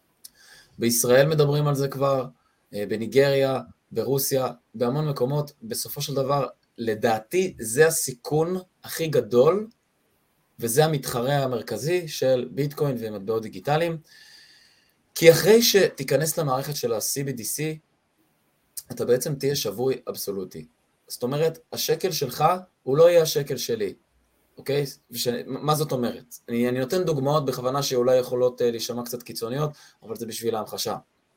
בישראל מדברים על זה כבר, בניגריה, ברוסיה, בהמון מקומות. בסופו של דבר, לדעתי, זה הסיכון הכי גדול, וזה המתחרה המרכזי של ביטקוין ומטבעות דיגיטליים, כי אחרי שתיכנס למערכת של ה-CBDC, אתה בעצם תהיה שבוי אבסולוטי. זאת אומרת, השקל שלך הוא לא יהיה השקל שלי. אוקיי? מה זאת אומרת? אני נותן דוגמאות בכוונה שאולי יכולות להישמע קצת קיצוניות, אבל זה בשביל ההמחשה.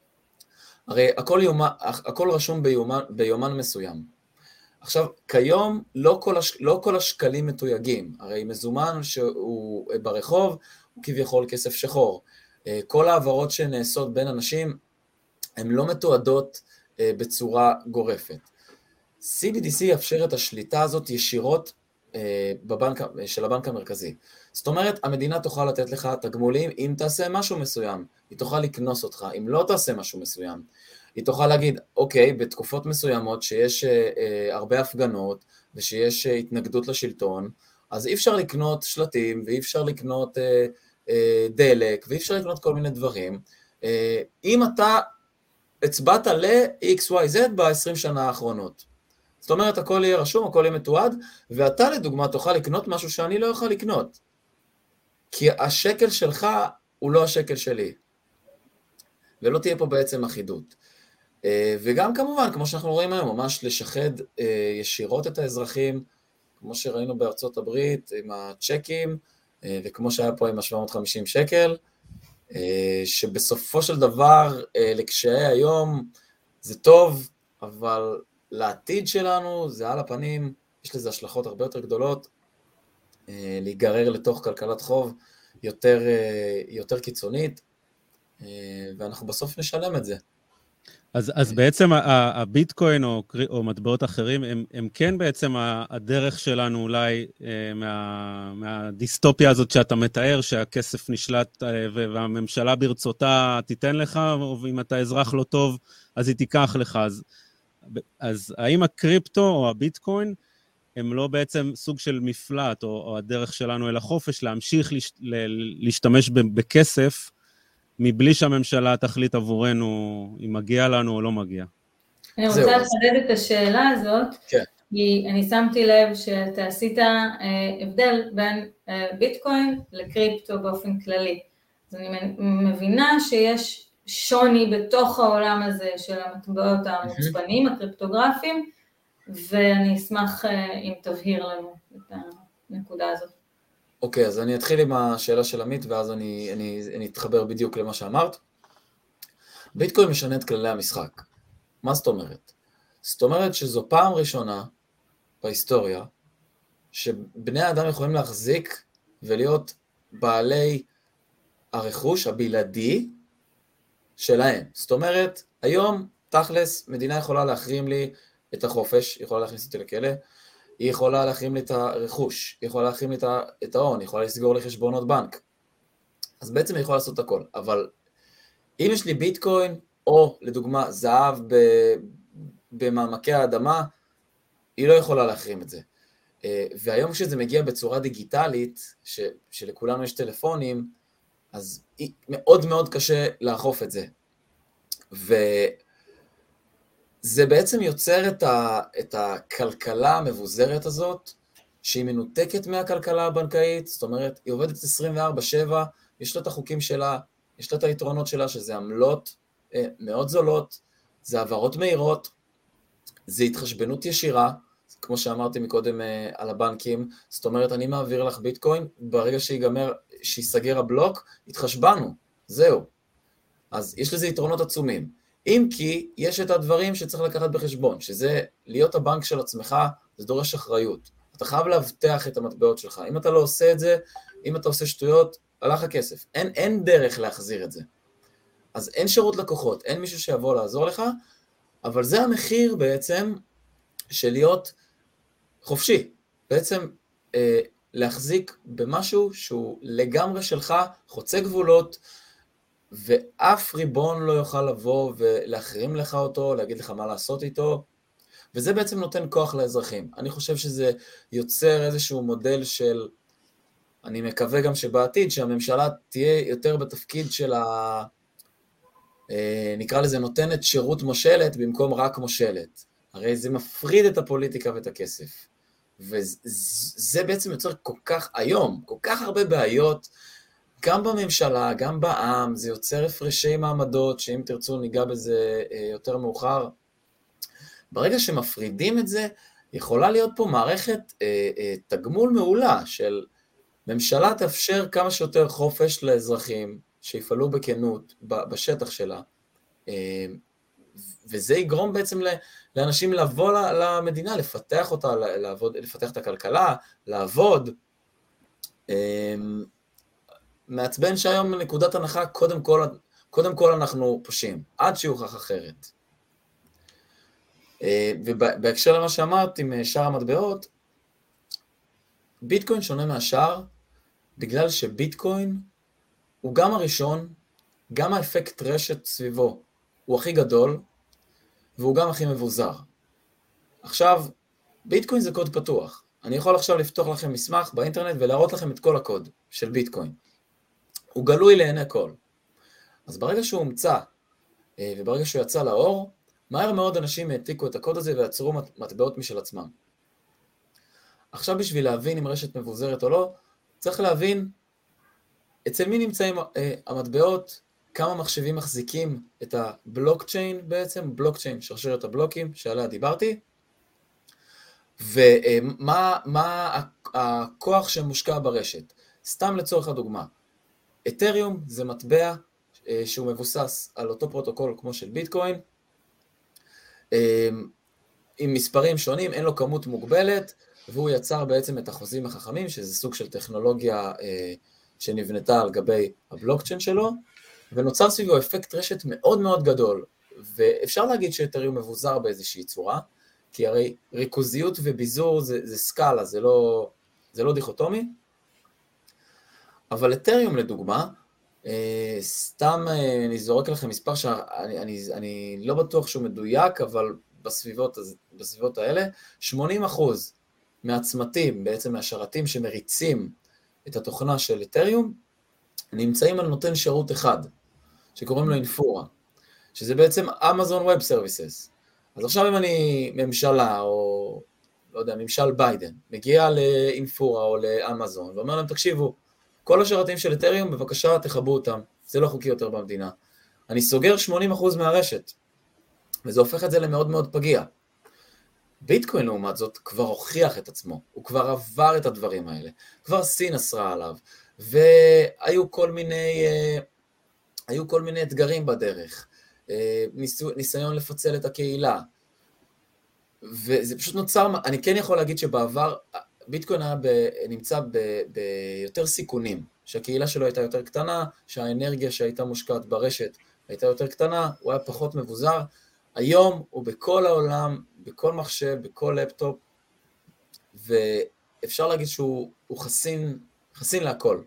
הרי הכל רשום ביומן מסוים. עכשיו, כיום לא כל השקלים מתויגים, הרי מזומן שהוא ברחוב הוא כביכול כסף שחור. כל העברות שנעשות בין אנשים הן לא מתועדות בצורה גורפת. CBDC יאפשר את השליטה הזאת ישירות של הבנק המרכזי. זאת אומרת, המדינה תוכל לתת לך תגמולים אם תעשה משהו מסוים, היא תוכל לקנוס אותך, אם לא תעשה משהו מסוים, היא תוכל להגיד, אוקיי, בתקופות מסוימות שיש הרבה הפגנות ושיש התנגדות לשלטון, אז אי אפשר לקנות שלטים ואי אפשר לקנות דלק ואי אפשר לקנות כל מיני דברים. אם אתה הצבעת ל-XYZ ב-20 שנה האחרונות. זאת אומרת, הכל יהיה רשום, הכל יהיה מתועד, ואתה לדוגמה תוכל לקנות משהו שאני לא יכול לקנות. כי השקל שלך הוא לא השקל שלי. ולא תהיה פה בעצם אחידות. וגם כמובן, כמו שאנחנו רואים היום, ממש לשחד ישירות את האזרחים, כמו שראינו בארצות הברית עם הצ'קים, וכמו שהיה פה עם ה-750 שקל, שבסופו של דבר לקשיי היום זה טוב, אבל לעתיד שלנו זה על הפנים, יש לזה השלכות הרבה יותר גדולות, להיגרר לתוך כלכלת חוב יותר קיצונית, ואנחנו בסוף נשלם את זה. אז בעצם הביטקוין או מטבעות אחרים, הם כן בעצם הדרך שלנו אולי מהדיסטופיה הזאת שאתה מתאר, שהכסף נשלט והממשלה ברצותה תיתן לך, ואם אתה אזרח לא טוב, אז היא תיקח לך. אז האם הקריפטו או הביטקוין, הם לא בעצם סוג של מפלט, או הדרך שלנו אל החופש, להמשיך להשתמש בכסף, מבלי שהממשלה תחליט עבורנו אם מגיע לנו או לא מגיע. אני רוצה לחדד את השאלה הזאת, כי אני שמתי לב שאתה עשית הבדל בין ביטקוין לקריפטו באופן כללי. אז אני מבינה שיש שוני בתוך העולם הזה של המטבעות המוצפנים, הקריפטוגרפיים, ואני אשמח אם תבהיר לנו את הנקודה הזאת. אוקיי, אז אני אתחיל עם השאלה של עמית, ואז אני אתחבר בדיוק למה שאמרת. ביטקוין משנה את כללי המשחק. מה זאת אומרת? זאת אומרת שזו פעם ראשונה בהיסטוריה, שבני האדם יכולים להחזיק ולהיות בעלי הרכוש הבלעדי שלהם. זאת אומרת, היום תכלס מדינה יכולה להחרים לי את החופש, יכולה להכניס אותי לכלא, היא יכולה להחרים לי את הרכוש, היא יכולה להחרים לי את ההון, היא יכולה לסגור לי חשבונות בנק. אז בעצם היא יכולה לעשות הכל. אבל אם יש לי ביטקוין, או לדוגמה זהב במעמקי האדמה, היא לא יכולה להחרים את זה. והיום כשזה מגיע בצורה דיגיטלית, שלכולנו יש טלפונים, אז מאוד מאוד קשה לאכוף את זה. זה בעצם יוצר את הכלכלה המבוזרת הזאת, שהיא מנותקת מהכלכלה הבנקאית, זאת אומרת, היא עובדת 24/7, יש לה את החוקים שלה, יש לה את היתרונות שלה, שזה עמלות מאוד זולות, זה העברות מהירות, זה התחשבנות ישירה, כמו שאמרתי מקודם על הבנקים, זאת אומרת, אני מעביר לך ביטקוין, ברגע שיסגר הבלוק, התחשבנו, זהו. אז יש לזה יתרונות עצומים. אם כי יש את הדברים שצריך לקחת בחשבון, שזה להיות הבנק של עצמך, זה דורש אחריות. אתה חייב להבטח את המטבעות שלך. אם אתה לא עושה את זה, אם אתה עושה שטויות, הלך הכסף. אין דרך להחזיר את זה. אז אין שירות לקוחות, אין מישהו שיבוא לעזור לך, אבל זה המחיר בעצם של להיות חופשי. בעצם להחזיק במשהו שהוא לגמרי שלך, חוצה גבולות, ואף ריבון לא יוכל לבוא ולהחרים לך אותו, להגיד לך מה לעשות איתו, וזה בעצם נותן כוח לאזרחים. אני חושב שזה יוצר איזשהו מודל של, אני מקווה גם שבעתיד, שהממשלה תהיה יותר בתפקיד של נקרא לזה נותנת שירות מושלת, במקום רק מושלת. הרי זה מפריד את הפוליטיקה ואת הכסף. וזה בעצם יוצר היום, כל כך הרבה בעיות, גם בממשלה, גם בעם, זה יוצר הפרשי מעמדות, שאם תרצו ניגע בזה יותר מאוחר. ברגע שמפרידים את זה, יכולה להיות פה מערכת תגמול מעולה, של ממשלה תאפשר כמה שיותר חופש לאזרחים, שיפעלו בכנות בשטח שלה, וזה יגרום בעצם לאנשים לבוא למדינה, לפתח אותה, לפתח את הכלכלה, לעבוד. מעצבן שהיום נקודת הנחה, קודם כל אנחנו פושעים, עד שיוכח אחרת. ובהקשר למה שאמרת עם שאר המטבעות, ביטקוין שונה מהשאר, בגלל שביטקוין הוא גם הראשון, גם האפקט רשת סביבו הוא הכי גדול, והוא גם הכי מבוזר. עכשיו, ביטקוין זה קוד פתוח. אני יכול עכשיו לפתוח לכם מסמך באינטרנט ולהראות לכם את כל הקוד של ביטקוין. הוא גלוי לעיני כל. אז ברגע שהוא הומצא, וברגע שהוא יצא לאור, מהר מאוד אנשים העתיקו את הקוד הזה ויצרו מטבעות משל עצמם. עכשיו בשביל להבין אם רשת מבוזרת או לא, צריך להבין אצל מי נמצאים המטבעות, כמה מחשבים מחזיקים את הבלוקצ'יין בעצם, בלוקצ'יין, שרשרת הבלוקים שעליה דיברתי, ומה הכוח שמושקע ברשת. סתם לצורך הדוגמה, אתריום זה מטבע שהוא מבוסס על אותו פרוטוקול כמו של ביטקוין, עם מספרים שונים, אין לו כמות מוגבלת, והוא יצר בעצם את החוזים החכמים, שזה סוג של טכנולוגיה שנבנתה על גבי הבלוקצ'יין שלו, ונוצר סביבו אפקט רשת מאוד מאוד גדול, ואפשר להגיד שאתריום מבוזר באיזושהי צורה, כי הרי ריכוזיות וביזור זה סקאלה, זה לא דיכוטומי, אבל אתריום לדוגמה, סתם אני זורק לכם מספר שאני לא בטוח שהוא מדויק, אבל בסביבות האלה, 80% מהצמתים, בעצם מהשרתים שמריצים את התוכנה של אתריום, נמצאים על נותן שירות אחד, שקוראים לו אינפורה, שזה בעצם Amazon Web Services. אז עכשיו אם אני ממשלה, או לא יודע, ממשל ביידן, מגיע לאינפורה או לאמזון, ואומר להם, תקשיבו, כל השרתים של אתריום, בבקשה תחברו אותם, זה לא חוקי יותר במדינה. אני סוגר 80% מהרשת, וזה הופך את זה למאוד מאוד פגיע. ביטקוין לעומת זאת כבר הוכיח את עצמו, הוא כבר עבר את הדברים האלה, כבר סין אסרה עליו, והיו כל מיני אתגרים בדרך, ניסיון לפצל את הקהילה, וזה פשוט נוצר, אני כן יכול להגיד שבעבר, ביטקוין נמצא ביותר סיכונים, שהקהילה שלו הייתה יותר קטנה, שהאנרגיה שהייתה מושקעת ברשת הייתה יותר קטנה, הוא היה פחות מבוזר, היום הוא בכל העולם, בכל מחשב, בכל לפטופ, ואפשר להגיד שהוא חסין להכל.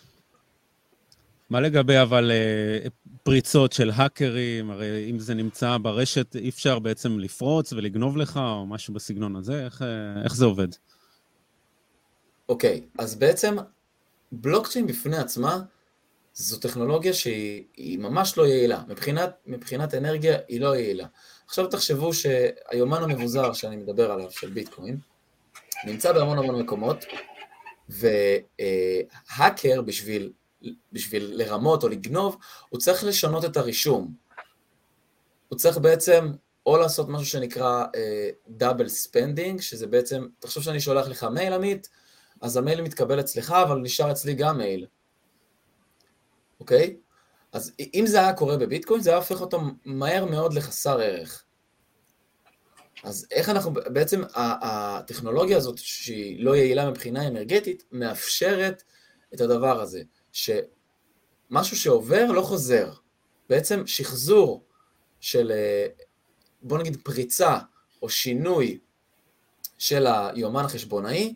מה לגבי אבל פריצות של האקרים, הרי אם זה נמצא ברשת, אי אפשר בעצם לפרוץ ולגנוב לך, או משהו בסגנון הזה, איך זה עובד? אוקיי, אז בעצם בלוקצ'יין בפני עצמה, זו טכנולוגיה שהיא ממש לא יעילה, מבחינת אנרגיה היא לא יעילה. עכשיו תחשבו שהיומן המבוזר שאני מדבר עליו, של ביטקוין, נמצא בהמון מקומות, והאקר בשביל לרמות או לגנוב, הוא צריך לשנות את הרישום. הוא צריך בעצם או לעשות משהו שנקרא דאבל ספנדינג, שזה בעצם, תחשוב שאני שולח לך מייל עמית, אז המייל מתקבל אצלך, אבל נשאר אצלי גם מייל. אוקיי? אז אם זה היה קורה בביטקוין, זה היה הופך אותו מהר מאוד לחסר ערך. אז איך אנחנו, בעצם הטכנולוגיה הזאת, שהיא לא יעילה מבחינה אנרגטית, מאפשרת את הדבר הזה, שמשהו שעובר לא חוזר. בעצם שחזור של, בוא נגיד, פריצה או שינוי של היומן החשבונאי,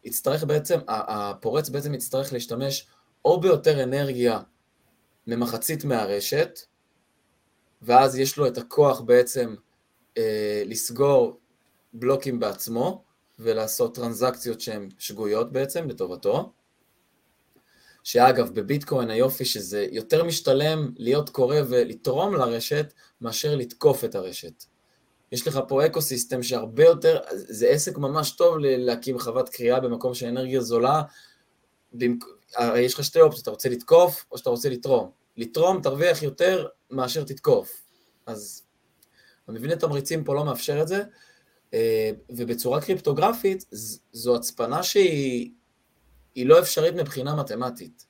הפורץ בעצם יצטרך להשתמש או ביותר אנרגיה ממחצית מהרשת, ואז יש לו את הכוח בעצם לסגור בלוקים בעצמו, ולעשות טרנזקציות שהן שגויות בעצם לטובתו, שאגב בביטקוין היופי שזה יותר משתלם להיות קורא ולתרום לרשת, מאשר לתקוף את הרשת. יש לך פה אקוסיסטם שהרבה יותר, זה עסק ממש טוב להקים חוות קריאה במקום שהאנרגיה זולה, יש לך שתי אופציות, אתה רוצה לתקוף או שאתה רוצה לתרום. לתרום תרוויח יותר מאשר תתקוף. אז המבנה תמריצים פה לא מאפשר את זה, ובצורה קריפטוגרפית זו הצפנה שהיא לא אפשרית מבחינה מתמטית.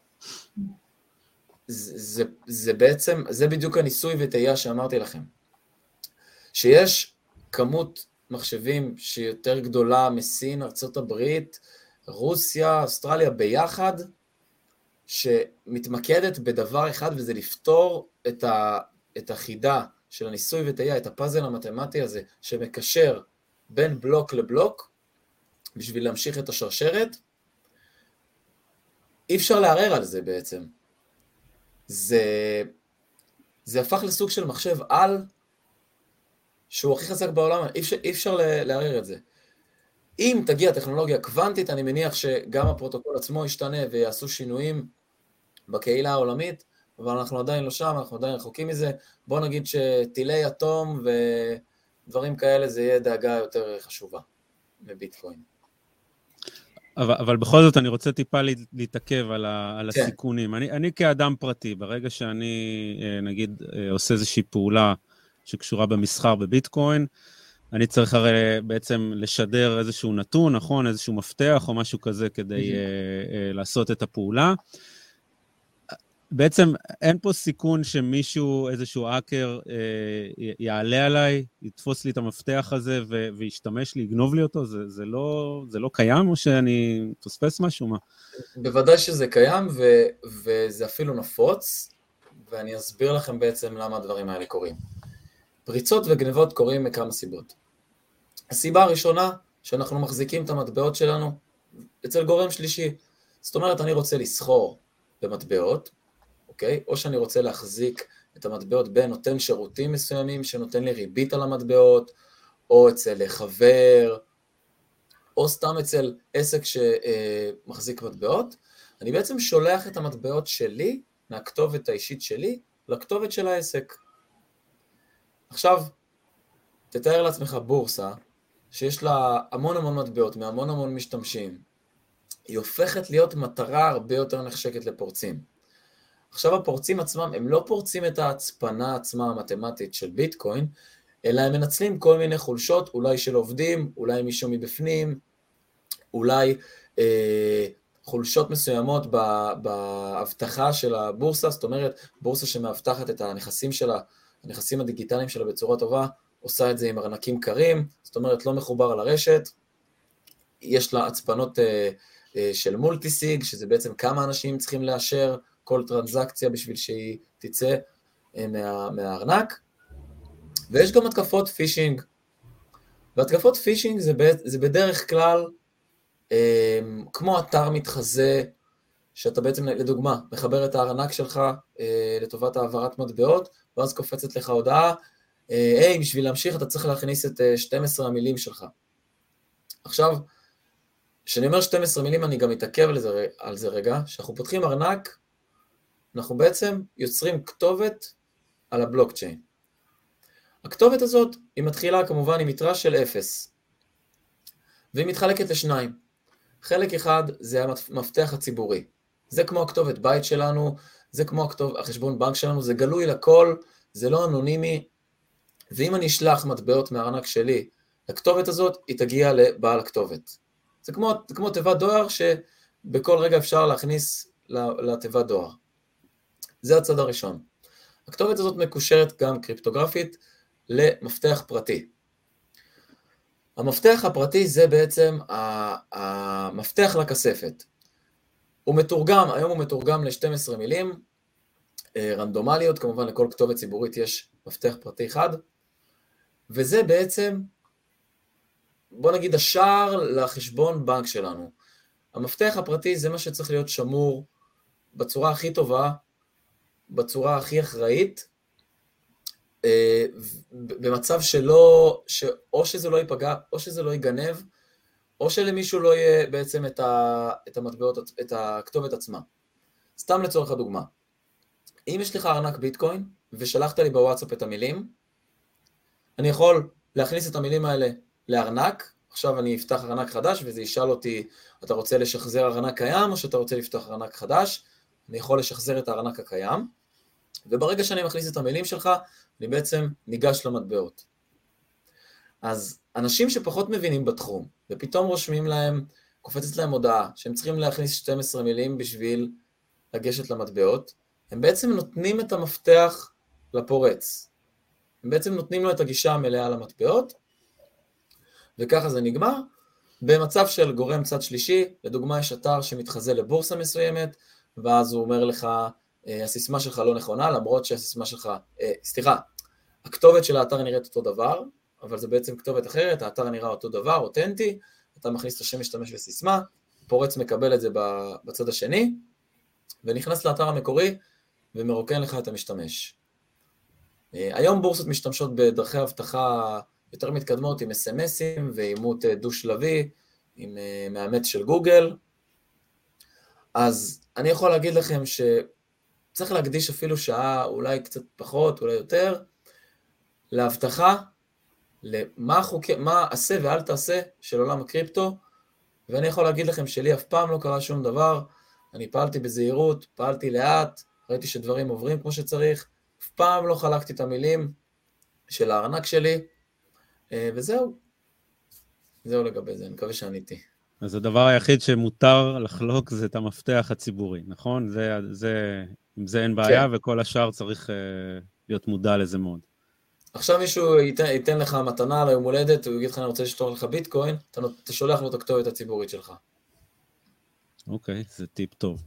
זה בעצם, זה בדיוק הניסוי וטעייה שאמרתי לכם. שיש כמות מחשבים שיותר גדולה מסין, ארצות הברית, רוסיה, אוסטרליה ביחד, שמתמקדת בדבר אחד, וזה לפתור את החידה של הניסוי וטעייה, את הפאזל המתמטי הזה, שמקשר בין בלוק לבלוק, בשביל להמשיך את השרשרת, אי אפשר לערער על זה בעצם. זה הפך לסוג של מחשב על, שהוא הכי חזק בעולם, אי אפשר לערער את זה. אם תגיע טכנולוגיה קוונטית, אני מניח שגם הפרוטוקול עצמו ישתנה ויעשו שינויים בקהילה העולמית, אבל אנחנו עדיין לא שם, אנחנו עדיין רחוקים מזה. בוא נגיד שטילי אטום ודברים כאלה, זה יהיה דאגה יותר חשובה מביטקוין. אבל בכל זאת אני רוצה טיפה להתעכב על הסיכונים. אני כאדם פרטי, ברגע שאני נגיד עושה איזושהי פעולה שקשורה במסחר בביטקוין, אני צריך הרי בעצם לשדר איזשהו נתון, נכון? איזשהו מפתח או משהו כזה כדי לעשות את הפעולה. בעצם אין פה סיכון שמישהו, איזשהו האקר, יעלה עליי, יתפוס לי את המפתח הזה וישתמש לי, יגנוב לי אותו? זה לא קיים או שאני תוספס משהו? מה? בוודאי שזה קיים וזה אפילו נפוץ, ואני אסביר לכם בעצם למה הדברים האלה קורים. פריצות וגנבות קורים מכמה סיבות. הסיבה הראשונה, שאנחנו מחזיקים את המטבעות שלנו אצל גורם שלישי. זאת אומרת, אני רוצה לסחור במטבעות, אוקיי? או שאני רוצה להחזיק את המטבעות בנותן שירותים מסוימים, שנותן לי ריבית על המטבעות, או אצל חבר, או סתם אצל עסק שמחזיק מטבעות. אני בעצם שולח את המטבעות שלי, מהכתובת האישית שלי, לכתובת של העסק. עכשיו, תתאר לעצמך בורסה, שיש לה המון מטבעות, מהמון משתמשים. היא הופכת להיות מטרה הרבה יותר נחשקת לפורצים. עכשיו הפורצים עצמם, הם לא פורצים את ההצפנה עצמה המתמטית של ביטקוין, אלא הם מנצלים כל מיני חולשות, אולי של עובדים, אולי מישהו מבפנים, אולי חולשות מסוימות בהבטחה של הבורסה, זאת אומרת, בורסה שמאבטחת את הנכסים שלה, הנכסים הדיגיטליים שלה בצורה טובה, עושה את זה עם ארנקים קרים, זאת אומרת, לא מחובר על הרשת, יש לה הצפנות של מולטיסיג, שזה בעצם כמה אנשים צריכים לאשר כל טרנזקציה בשביל שהיא תצא מהארנק, ויש גם התקפות פישינג, והתקפות פישינג זה בדרך כלל כמו אתר מתחזה, שאתה בעצם, לדוגמה, מחבר את הארנק שלך לטובת העברת מטבעות, ואז קופצת לך הודעה, היי, בשביל להמשיך אתה צריך להכניס את 12 המילים שלך. עכשיו, כשאני אומר 12 מילים, אני גם מתעכב על זה רגע, שאנחנו פותחים ארנק, אנחנו בעצם יוצרים כתובת על הבלוקצ'יין. הכתובת הזאת, היא מתחילה כמובן עם יתרה של 0, והיא מתחלקת לשניים. חלק אחד זה המפתח הציבורי. זה כמו הכתובת בית שלנו, זה כמו החשבון בנק שלנו, זה גלוי לכל, זה לא אנונימי, ואם אני אשלח מטבעות מהארנק שלי לכתובת הזאת, היא תגיע לבעל הכתובת. זה כמו תיבת דואר שבכל רגע אפשר להכניס לתיבת דואר. זה הצד הראשון. הכתובת הזאת מקושרת גם קריפטוגרפית למפתח פרטי. המפתח הפרטי זה בעצם המפתח לכספת. היום הוא מתורגם ל-12 מילים, רנדומליות, כמובן לכל כתובת ציבורית יש מפתח פרטי אחד, וזה בעצם, בוא נגיד, השער לחשבון בנק שלנו. המפתח הפרטי זה מה שצריך להיות שמור בצורה הכי טובה, בצורה הכי אחראית, במצב או שזה לא ייפגע, או שזה לא ייגנב, או שלמישהו לא יהיה בעצם את המטבעות, את הכתובת עצמה. סתם לצורך הדוגמה. אם יש לך ארנק ביטקוין, ושלחת לי בוואטסאפ את המילים, אני יכול להכניס את המילים האלה לארנק, עכשיו אני אפתח ארנק חדש, וזה ישאל אותי, אתה רוצה לשחזר ארנק קיים, או שאתה רוצה לפתוח ארנק חדש, אני יכול לשחזר את הארנק הקיים, וברגע שאני מכניס את המילים שלך, אני בעצם ניגש למטבעות. אז אנשים שפחות מבינים בתחום, ופתאום רושמים להם, קופצת להם הודעה, שהם צריכים להכניס 12 מילים בשביל לגשת למטבעות, הם בעצם נותנים את המפתח לפורץ. הם בעצם נותנים לו את הגישה המלאה למטבעות, וככה זה נגמר. במצב של גורם צד שלישי, לדוגמה יש אתר שמתחזה לבורסה מסוימת, ואז הוא אומר לך, הסיסמה שלך לא נכונה, למרות שהסיסמה שלך, הכתובת של האתר נראית אותו דבר, אבל זה בעצם כתובת אחרת, האתר נראה אותו דבר, אותנטי, אתה מכניס את השם משתמש וסיסמה, פורץ מקבל את זה בצד השני, ונכנס לאתר המקורי, ומרוקן לך את המשתמש. היום בורסות משתמשות בדרכי אבטחה יותר מתקדמות, עם SMS'ים ואימות דו-שלבי, עם מאמץ של גוגל. אז אני יכול להגיד לכם שצריך להקדיש אפילו שעה, אולי קצת פחות, אולי יותר, להבטחה, מה עשה ואל תעשה של עולם הקריפטו, ואני יכול להגיד לכם שלי אף פעם לא קרה שום דבר, אני פעלתי בזהירות, פעלתי לאט, ראיתי שדברים עוברים כמו שצריך, אף פעם לא חלקתי את המילים של הארנק שלי, וזהו. זהו לגבי זה, אני מקווה שעניתי. אז הדבר היחיד שמותר לחלוק זה את המפתח הציבורי, נכון? עם זה אין בעיה, כן. וכל השאר צריך להיות מודע לזה מאוד. עכשיו מישהו ייתן לך מתנה על היום הולדת, הוא יגיד לך, אני רוצה לשתור לך ביטקוין, אתה שולח לו את הכתובת הציבורית שלך. אוקיי, זה טיפ טוב.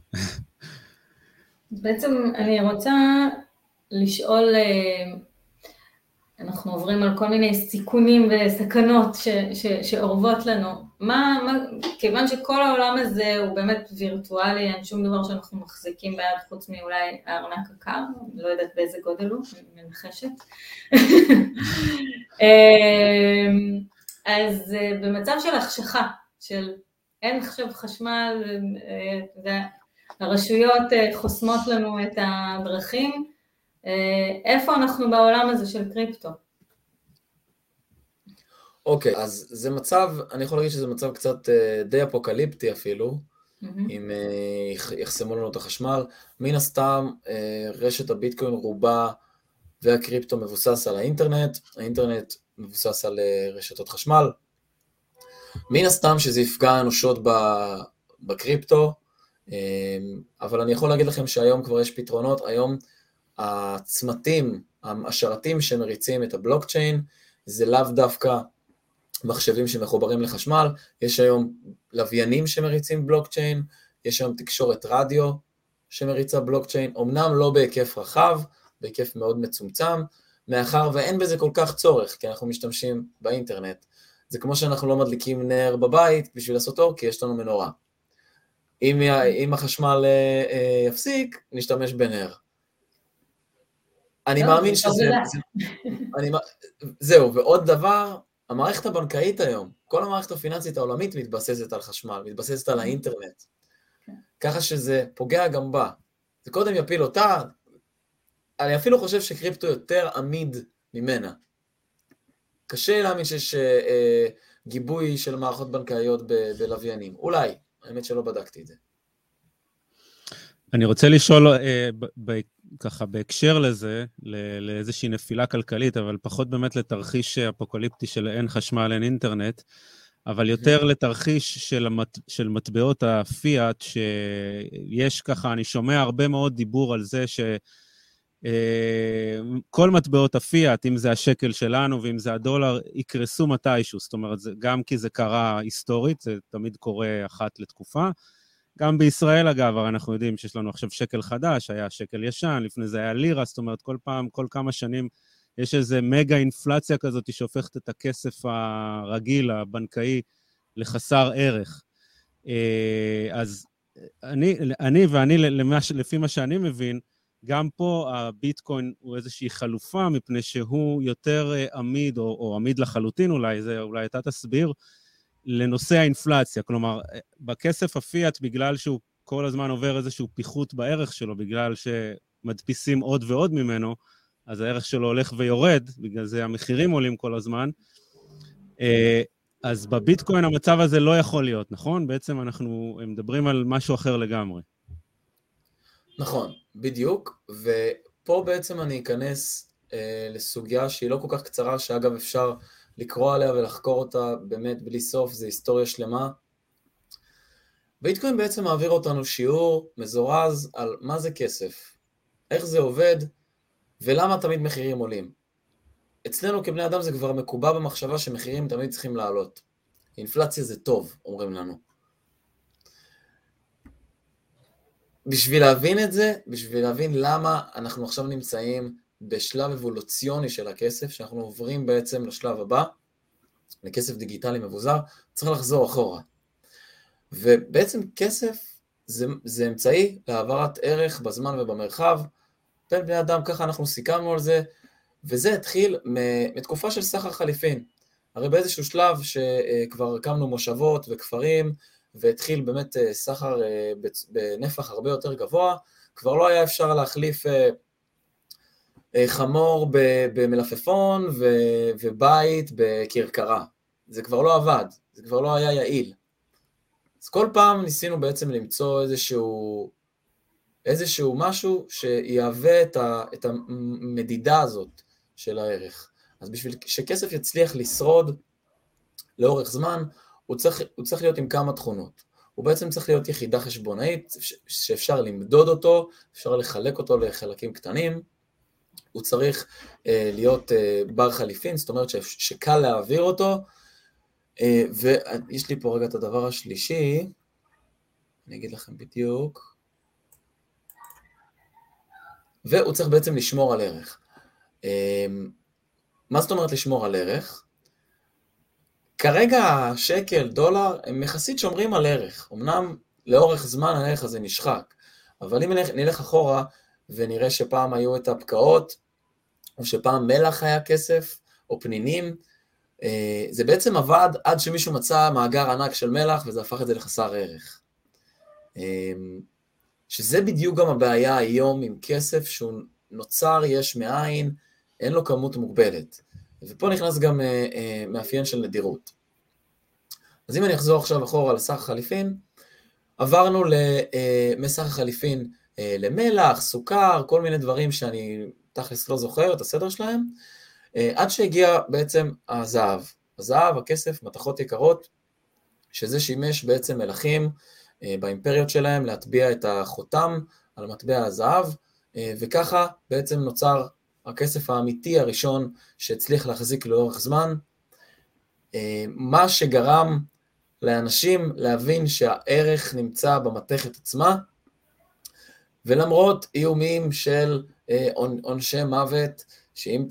בעצם אני רוצה לשאול, אנחנו עוברים על כל מיני סיכונים וסכנות שאורבות לנו. כיוון שכל העולם הזה הוא באמת וירטואלי, אין שום דבר שאנחנו מחזיקים ביד חוץ מאולי הארנק הקר, לא יודעת באיזה גודל הוא, אני מנחשת. אז במצב של החשכה, של אין עכשיו חשמל, הרשויות חוסמות לנו את הדרכים, איפה אנחנו בעולם הזה של קריפטו? אוקיי, אז זה מצב, אני יכול להגיד שזה מצב קצת די אפוקליפטי אפילו, אם יחסמו לנו את החשמל. מן הסתם, רשת הביטקוין רובה והקריפטו מבוסס על האינטרנט, האינטרנט מבוסס על רשתות חשמל. מן הסתם שזה יפגע אנושות בקריפטו, אבל אני יכול להגיד לכם שהיום כבר יש פתרונות, היום הצמתים, השרתים שמריצים את הבלוקצ'יין, זה לאו דווקא מחשבים שמחוברים לחשמל, יש היום לוויינים שמריצים בלוקצ'יין, יש היום תקשורת רדיו שמריצה בלוקצ'יין, אמנם לא בהיקף רחב, בהיקף מאוד מצומצם, מאחר ואין בזה כל כך צורך, כי אנחנו משתמשים באינטרנט. זה כמו שאנחנו לא מדליקים נר בבית בשביל לעשות אור, כי יש לנו מנורה. אם החשמל יפסיק, נשתמש בנר. אני מאמין שזה... זהו, ועוד דבר, המערכת הבנקאית היום, כל המערכת הפיננסית העולמית מתבססת על חשמל, מתבססת על האינטרנט. ככה שזה פוגע גם בה. זה קודם יפיל אותה, אני אפילו חושב שקריפטו יותר עמיד ממנה. קשה להאמין שיש גיבוי של מערכות בנקאיות בלוויינים. אולי, האמת שלא בדקתי את זה. אני רוצה לשאול ככה בהקשר לזה, לאיזושהי נפילה כלכלית, אבל פחות באמת לתרחיש אפוקליפטי של אין חשמל, אין אינטרנט, אבל יותר לתרחיש של מטבעות הפיאט, שיש ככה, אני שומע הרבה מאוד דיבור על זה כל מטבעות הפיאט, אם זה השקל שלנו ואם זה הדולר, יקרסו מתישהו, זאת אומרת, גם כי זה קרה היסטורית, זה תמיד קורה אחת לתקופה, גם בישראל אגב, אנחנו יודעים שיש לנו עכשיו שקל חדש, היה שקל ישן, לפני זה היה לירה, זאת אומרת, כל פעם, כל כמה שנים, יש איזו מגה אינפלציה כזאת שהופכת את הכסף הרגיל, הבנקאי, לחסר ערך. אז אני לפי מה שאני מבין, גם פה הביטקוין הוא איזושהי חלופה, מפני שהוא יותר עמיד, או עמיד לחלוטין אולי אתה תסביר, לנושא האינפלציה. כלומר, בכסף הפיאט, בגלל שהוא כל הזמן עובר איזשהו פיחות בערך שלו, בגלל שמדפיסים עוד ועוד ממנו, אז הערך שלו הולך ויורד, בגלל זה המחירים עולים כל הזמן. אז בביטקוין המצב הזה לא יכול להיות, נכון? בעצם אנחנו מדברים על משהו אחר לגמרי. נכון, בדיוק, ופה בעצם אני אכנס לסוגיה שהיא לא כל כך קצרה, שאגב אפשר לקרוא עליה ולחקור אותה באמת בלי סוף, זה היסטוריה שלמה. ביטקוין בעצם מעביר אותנו שיעור מזורז על מה זה כסף, איך זה עובד, ולמה תמיד מחירים עולים. אצלנו כבני אדם זה כבר מקובע במחשבה שמחירים תמיד צריכים לעלות. אינפלציה זה טוב, אומרים לנו. בשביל להבין את זה, בשביל להבין למה אנחנו עכשיו נמצאים בשלב אבולוציוני של הכסף, שאנחנו עוברים בעצם לשלב הבא, לכסף דיגיטלי מבוזר, צריך לחזור אחורה. ובעצם כסף זה אמצעי להעברת ערך בזמן ובמרחב, בין בני אדם, ככה אנחנו סיכמנו על זה, וזה התחיל מתקופה של סחר חליפין. הרי באיזשהו שלב שכבר הקמנו מושבות וכפרים, והתחיל באמת סחר בנפח הרבה יותר גבוה, כבר לא היה אפשר להחליף חמור במלפפון ובית בכרכרה. זה כבר לא עבד, זה כבר לא היה יעיל. אז כל פעם ניסינו בעצם למצוא איזשהו משהו שיהווה את המדידה הזאת של הערך. אז בשביל שכסף יצליח לשרוד לאורך זמן, הוא צריך להיות עם כמה תכונות. הוא בעצם צריך להיות יחידה חשבונאית, שאפשר למדוד אותו, אפשר לחלק אותו לחלקים קטנים, הוא צריך להיות בר חליפין, זאת אומרת שקל להעביר אותו, ויש לי פה רגע את הדבר השלישי, אני אגיד לכם בדיוק, והוא צריך בעצם לשמור על ערך. מה זאת אומרת לשמור על ערך? כרגע שקל, דולר, הם יחסית שומרים על ערך. אמנם לאורך זמן הערך הזה נשחק, אבל אם נלך אחורה ונראה שפעם היו את הפקעות, או שפעם מלח היה כסף, או פנינים, זה בעצם עבד עד שמישהו מצא מאגר ענק של מלח, וזה הפך את זה לחסר ערך. שזה בדיוק גם הבעיה היום עם כסף שהוא נוצר יש מאין, אין לו כמות מוגבלת. ופה נכנס גם מאפיין של נדירות. אז אם אני אחזור עכשיו אחורה לסחר חליפין, עברנו מסחר חליפין למלח, סוכר, כל מיני דברים שאני תכלס לא זוכר את הסדר שלהם, עד שהגיע בעצם הזהב. הזהב, הכסף, מתכות יקרות, שזה שימש בעצם מלכים באימפריות שלהם להטביע את החותם על מטבע הזהב, וככה בעצם נוצר הכסף האמיתי הראשון שהצליח להחזיק לאורך זמן, מה שגרם לאנשים להבין שהערך נמצא במתכת עצמה, ולמרות איומים של עונשי מוות, שאם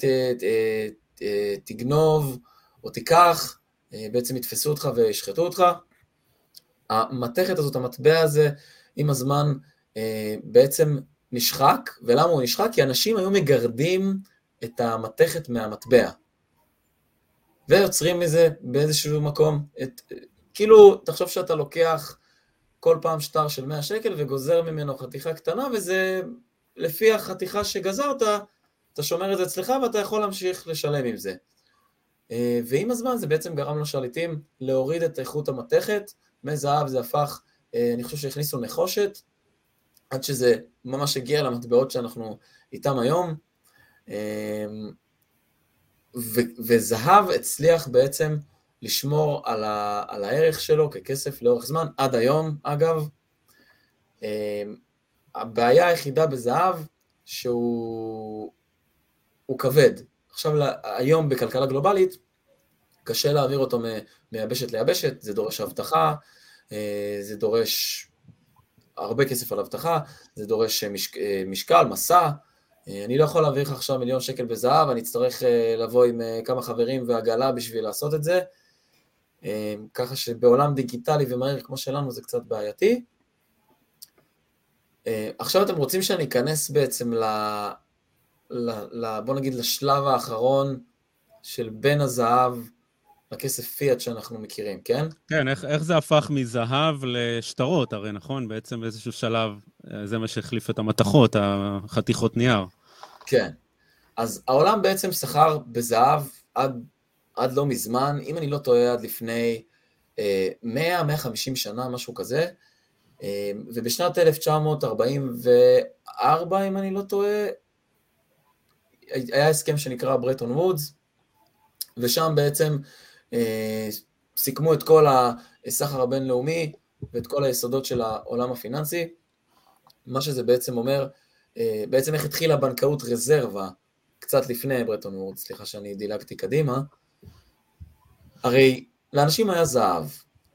תגנוב או תיקח, בעצם יתפסו אותך וישחטו אותך, המתכת הזאת, המטבע הזה, עם הזמן בעצם נשחק, ולמה הוא נשחק? כי אנשים היו מגרדים את המתכת מהמטבע, ויוצרים מזה באיזשהו מקום, כאילו תחשוב שאתה לוקח כל פעם שטר של 100 שקל וגוזר ממנו חתיכה קטנה, וזה לפי החתיכה שגזרת, אתה שומר את זה אצלך ואתה יכול להמשיך לשלם עם זה. ועם הזמן זה בעצם גרם לשליטים להוריד את איכות המתכת, מזהב זה הפך, אני חושב שהכניסו נחושת, עד שזה ממש הגיע למטבעות שאנחנו איתם היום, וזהב הצליח בעצם לשמור על הערך שלו ככסף לאורך זמן, עד היום אגב. הבעיה היחידה בזהב שהוא כבד. עכשיו היום בכלכלה גלובלית, קשה להעביר אותו מיבשת ליבשת, זה דורש הבטחה, זה דורש הרבה כסף על הבטחה, זה דורש משקל, מסע, אני לא יכול להעביר לך עכשיו 1,000,000 שקל בזהב, אני אצטרך לבוא עם כמה חברים ועגלה בשביל לעשות את זה, ככה שבעולם דיגיטלי ומהיר כמו שלנו זה קצת בעייתי. עכשיו אתם רוצים שאני אכנס בעצם בוא נגיד לשלב האחרון של בין הזהב לכסף פיאט שאנחנו מכירים, כן? כן, איך זה הפך מזהב לשטרות, הרי נכון? בעצם באיזשהו שלב, זה מה שהחליף את המתכות, החתיכות נייר. כן, אז העולם בעצם סחר בזהב עד לא מזמן, אם אני לא טועה עד לפני 100-150 שנה, משהו כזה, ובשנת 1944, אם אני לא טועה, היה הסכם שנקרא ברטון וודס, ושם בעצם סיכמו את כל הסחר הבינלאומי ואת כל היסודות של העולם הפיננסי. מה שזה בעצם אומר, בעצם איך התחילה בנקאות רזרבה קצת לפני ברטון וודס, סליחה שאני דילגתי קדימה, הרי לאנשים היה זהב,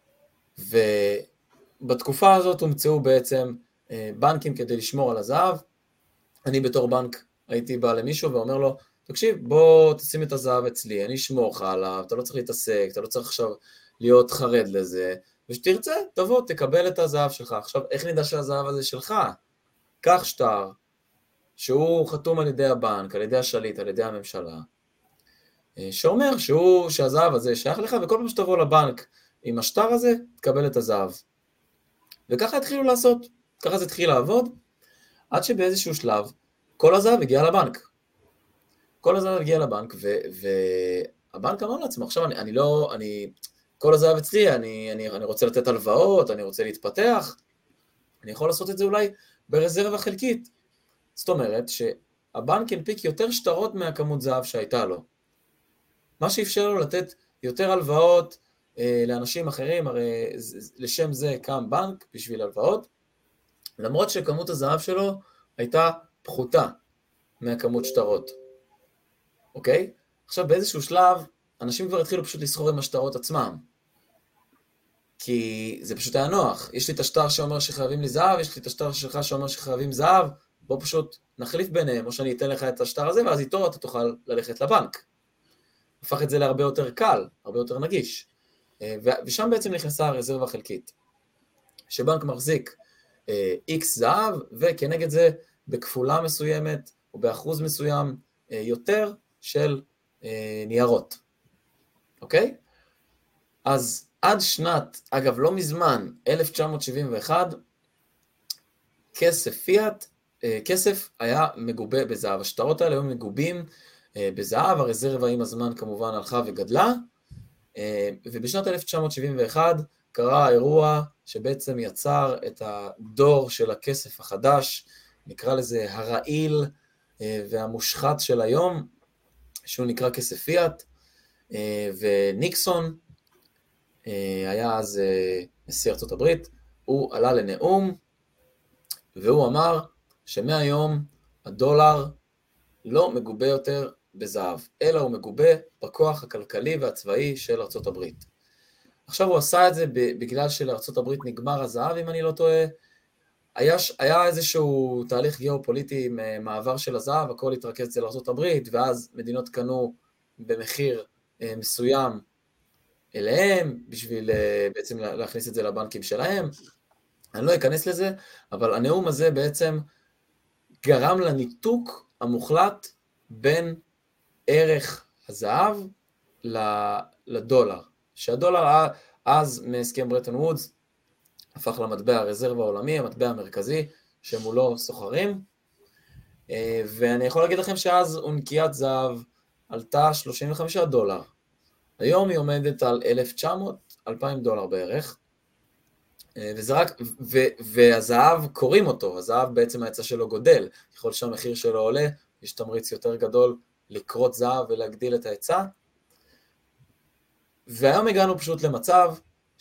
ובתקופה הזאת הומצאו בעצם בנקים כדי לשמור על הזהב. אני בתור בנק הייתי בא למישהו ואומר לו, תקשיב, בוא תשים את הזהב אצלי, אני אשמור לך עליו, אתה לא צריך להתעסק, אתה לא צריך עכשיו להיות חרד לזה, ושתרצה, תבוא, תקבל את הזהב שלך. עכשיו, איך נדע שהזהב הזה שלך? קח שטר, שהוא חתום על ידי הבנק, על ידי השליט, על ידי הממשלה, שאומר שהזהב הזה שייך לך, וכל פעם שתבוא לבנק עם השטר הזה, תקבל את הזהב. וככה התחילו לעשות, ככה זה התחיל לעבוד, עד שבאיזשהו שלב, כל הזהב הגיע לבנק. כל הזהב הגיע לבנק, והבנק אמר לעצמו, עכשיו כל הזהב אצלי, אני רוצה לתת הלוואות, אני רוצה להתפתח, אני יכול לעשות את זה אולי ברזרבה חלקית. זאת אומרת שהבנק הנפיק יותר שטרות מהכמות זהב שהייתה לו. מה שאפשר לו לתת יותר הלוואות לאנשים אחרים, הרי לשם זה קם בנק בשביל הלוואות, למרות שכמות הזהב שלו הייתה פחותה מהכמות שטרות. אוקיי? עכשיו באיזשהו שלב, אנשים כבר התחילו פשוט לסחור עם השטרות עצמם. כי זה פשוט היה נוח. יש לי את השטר שאומר שחייבים לי זהב, יש לי את השטר שלך שאומר שחייבים זהב, בוא פשוט נחליף ביניהם, או שאני אתן לך את השטר הזה, ואז איתו אתה תוכל ללכת לבנק. הפך את זה להרבה יותר קל, הרבה יותר נגיש. ושם בעצם נכנסה הרזרבה החלקית. שבנק מחזיק X זהב, וכנגד זה בכפולה מסוימת, או באחוז מסוים יותר של ניירות. אוקיי? אז עד שנת, אגב לא מזמן, 1971, כסף היה מגובה בזהב. השטרות האלה היו מגובים בזהב, הרזרבה עם הזמן כמובן הלכה וגדלה, ובשנת 1971 קרה האירוע שבעצם יצר את הדור של הכסף החדש, נקרא לזה הרעיל והמושחת של היום, שהוא נקרא כסף פיאט, וניקסון היה אז נשיא ארצות הברית, הוא עלה לנאום, והוא אמר שמהיום הדולר לא מגובה יותר בזהב, אלא הוא מגובה בכוח הכלכלי והצבאי של ארצות הברית. עכשיו הוא עשה את זה בגלל שלארצות הברית נגמר הזהב, אם אני לא טועה, היה איזשהו תהליך גיאופוליטי עם מעבר של הזהב, הכל התרכז אצל ארצות הברית, ואז מדינות קנו במחיר מסוים אליהם, בשביל בעצם להכניס את זה לבנקים שלהם. אני לא אכנס לזה, אבל הנאום הזה בעצם גרם לניתוק המוחלט בין ערך הזהב לדולר. שהדולר אז מהסכם ברטון וודס הפך למטבע הרזרבה העולמי, המטבע המרכזי, שמולו סוחרים. ואני יכול להגיד לכם שאז אונקיית זהב עלתה $35. היום היא עומדת על $1,900-2,000 בערך. וזה רק, והזהב קוראים אותו, הזהב בעצם ההיצע שלו גודל, ככל שהמחיר שלו עולה, יש תמריץ יותר גדול לקרות זהב ולהגדיל את ההיצע. והיום הגענו פשוט למצב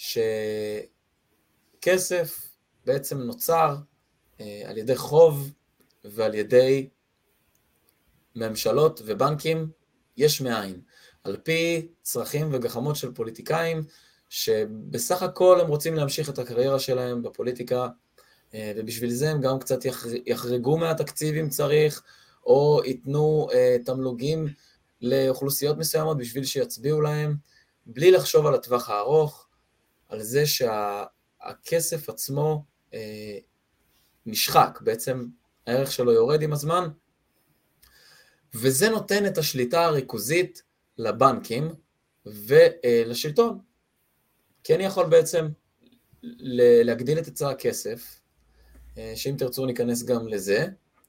שכסף בעצם נוצר על ידי חוב ועל ידי ממשלות ובנקים יש מאין, על פי צרכים וגחמות של פוליטיקאים, שבסך הכל הם רוצים להמשיך את הקריירה שלהם בפוליטיקה, ובשביל זה הם גם קצת יחרגו מהתקציב אם צריך, או ייתנו תמלוגים לאוכלוסיות מסוימות בשביל שיצביעו להם, בלי לחשוב על הטווח הארוך, על זה שהכסף עצמו נשחק, בעצם הערך שלו יורד עם הזמן, וזה נותן את השליטה הריכוזית לבנקים ולשלטון. כי אני יכול בעצם להגדיל את היצע הכסף, שאם תרצו ניכנס גם לזה,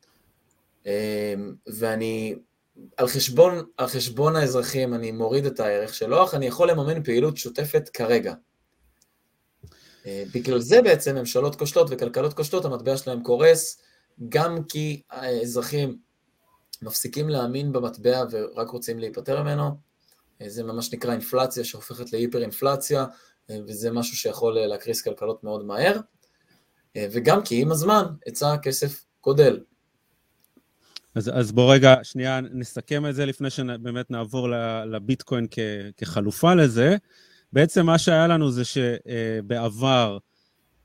ואני על חשבון האזרחים אני מוריד את הערך שלו, אך אני יכול לממן פעילות שוטפת כרגע. בגלל זה בעצם ממשלות כושלות וכלכלות כושלות, המטבע שלהם קורס, גם כי האזרחים מפסיקים להאמין במטבע ורק רוצים להיפטר ממנו. זה ממש נקרא אינפלציה שהופכת להיפר-אינפלציה, וזה משהו שיכול להקריס כלכלות מאוד מהר, וגם כי עם הזמן היצע הכסף גודל. אז בוא רגע, שנייה נסכם את זה לפני שבאמת נעבור לביטקוין כחלופה לזה. בעצם מה שהיה לנו זה שבעבר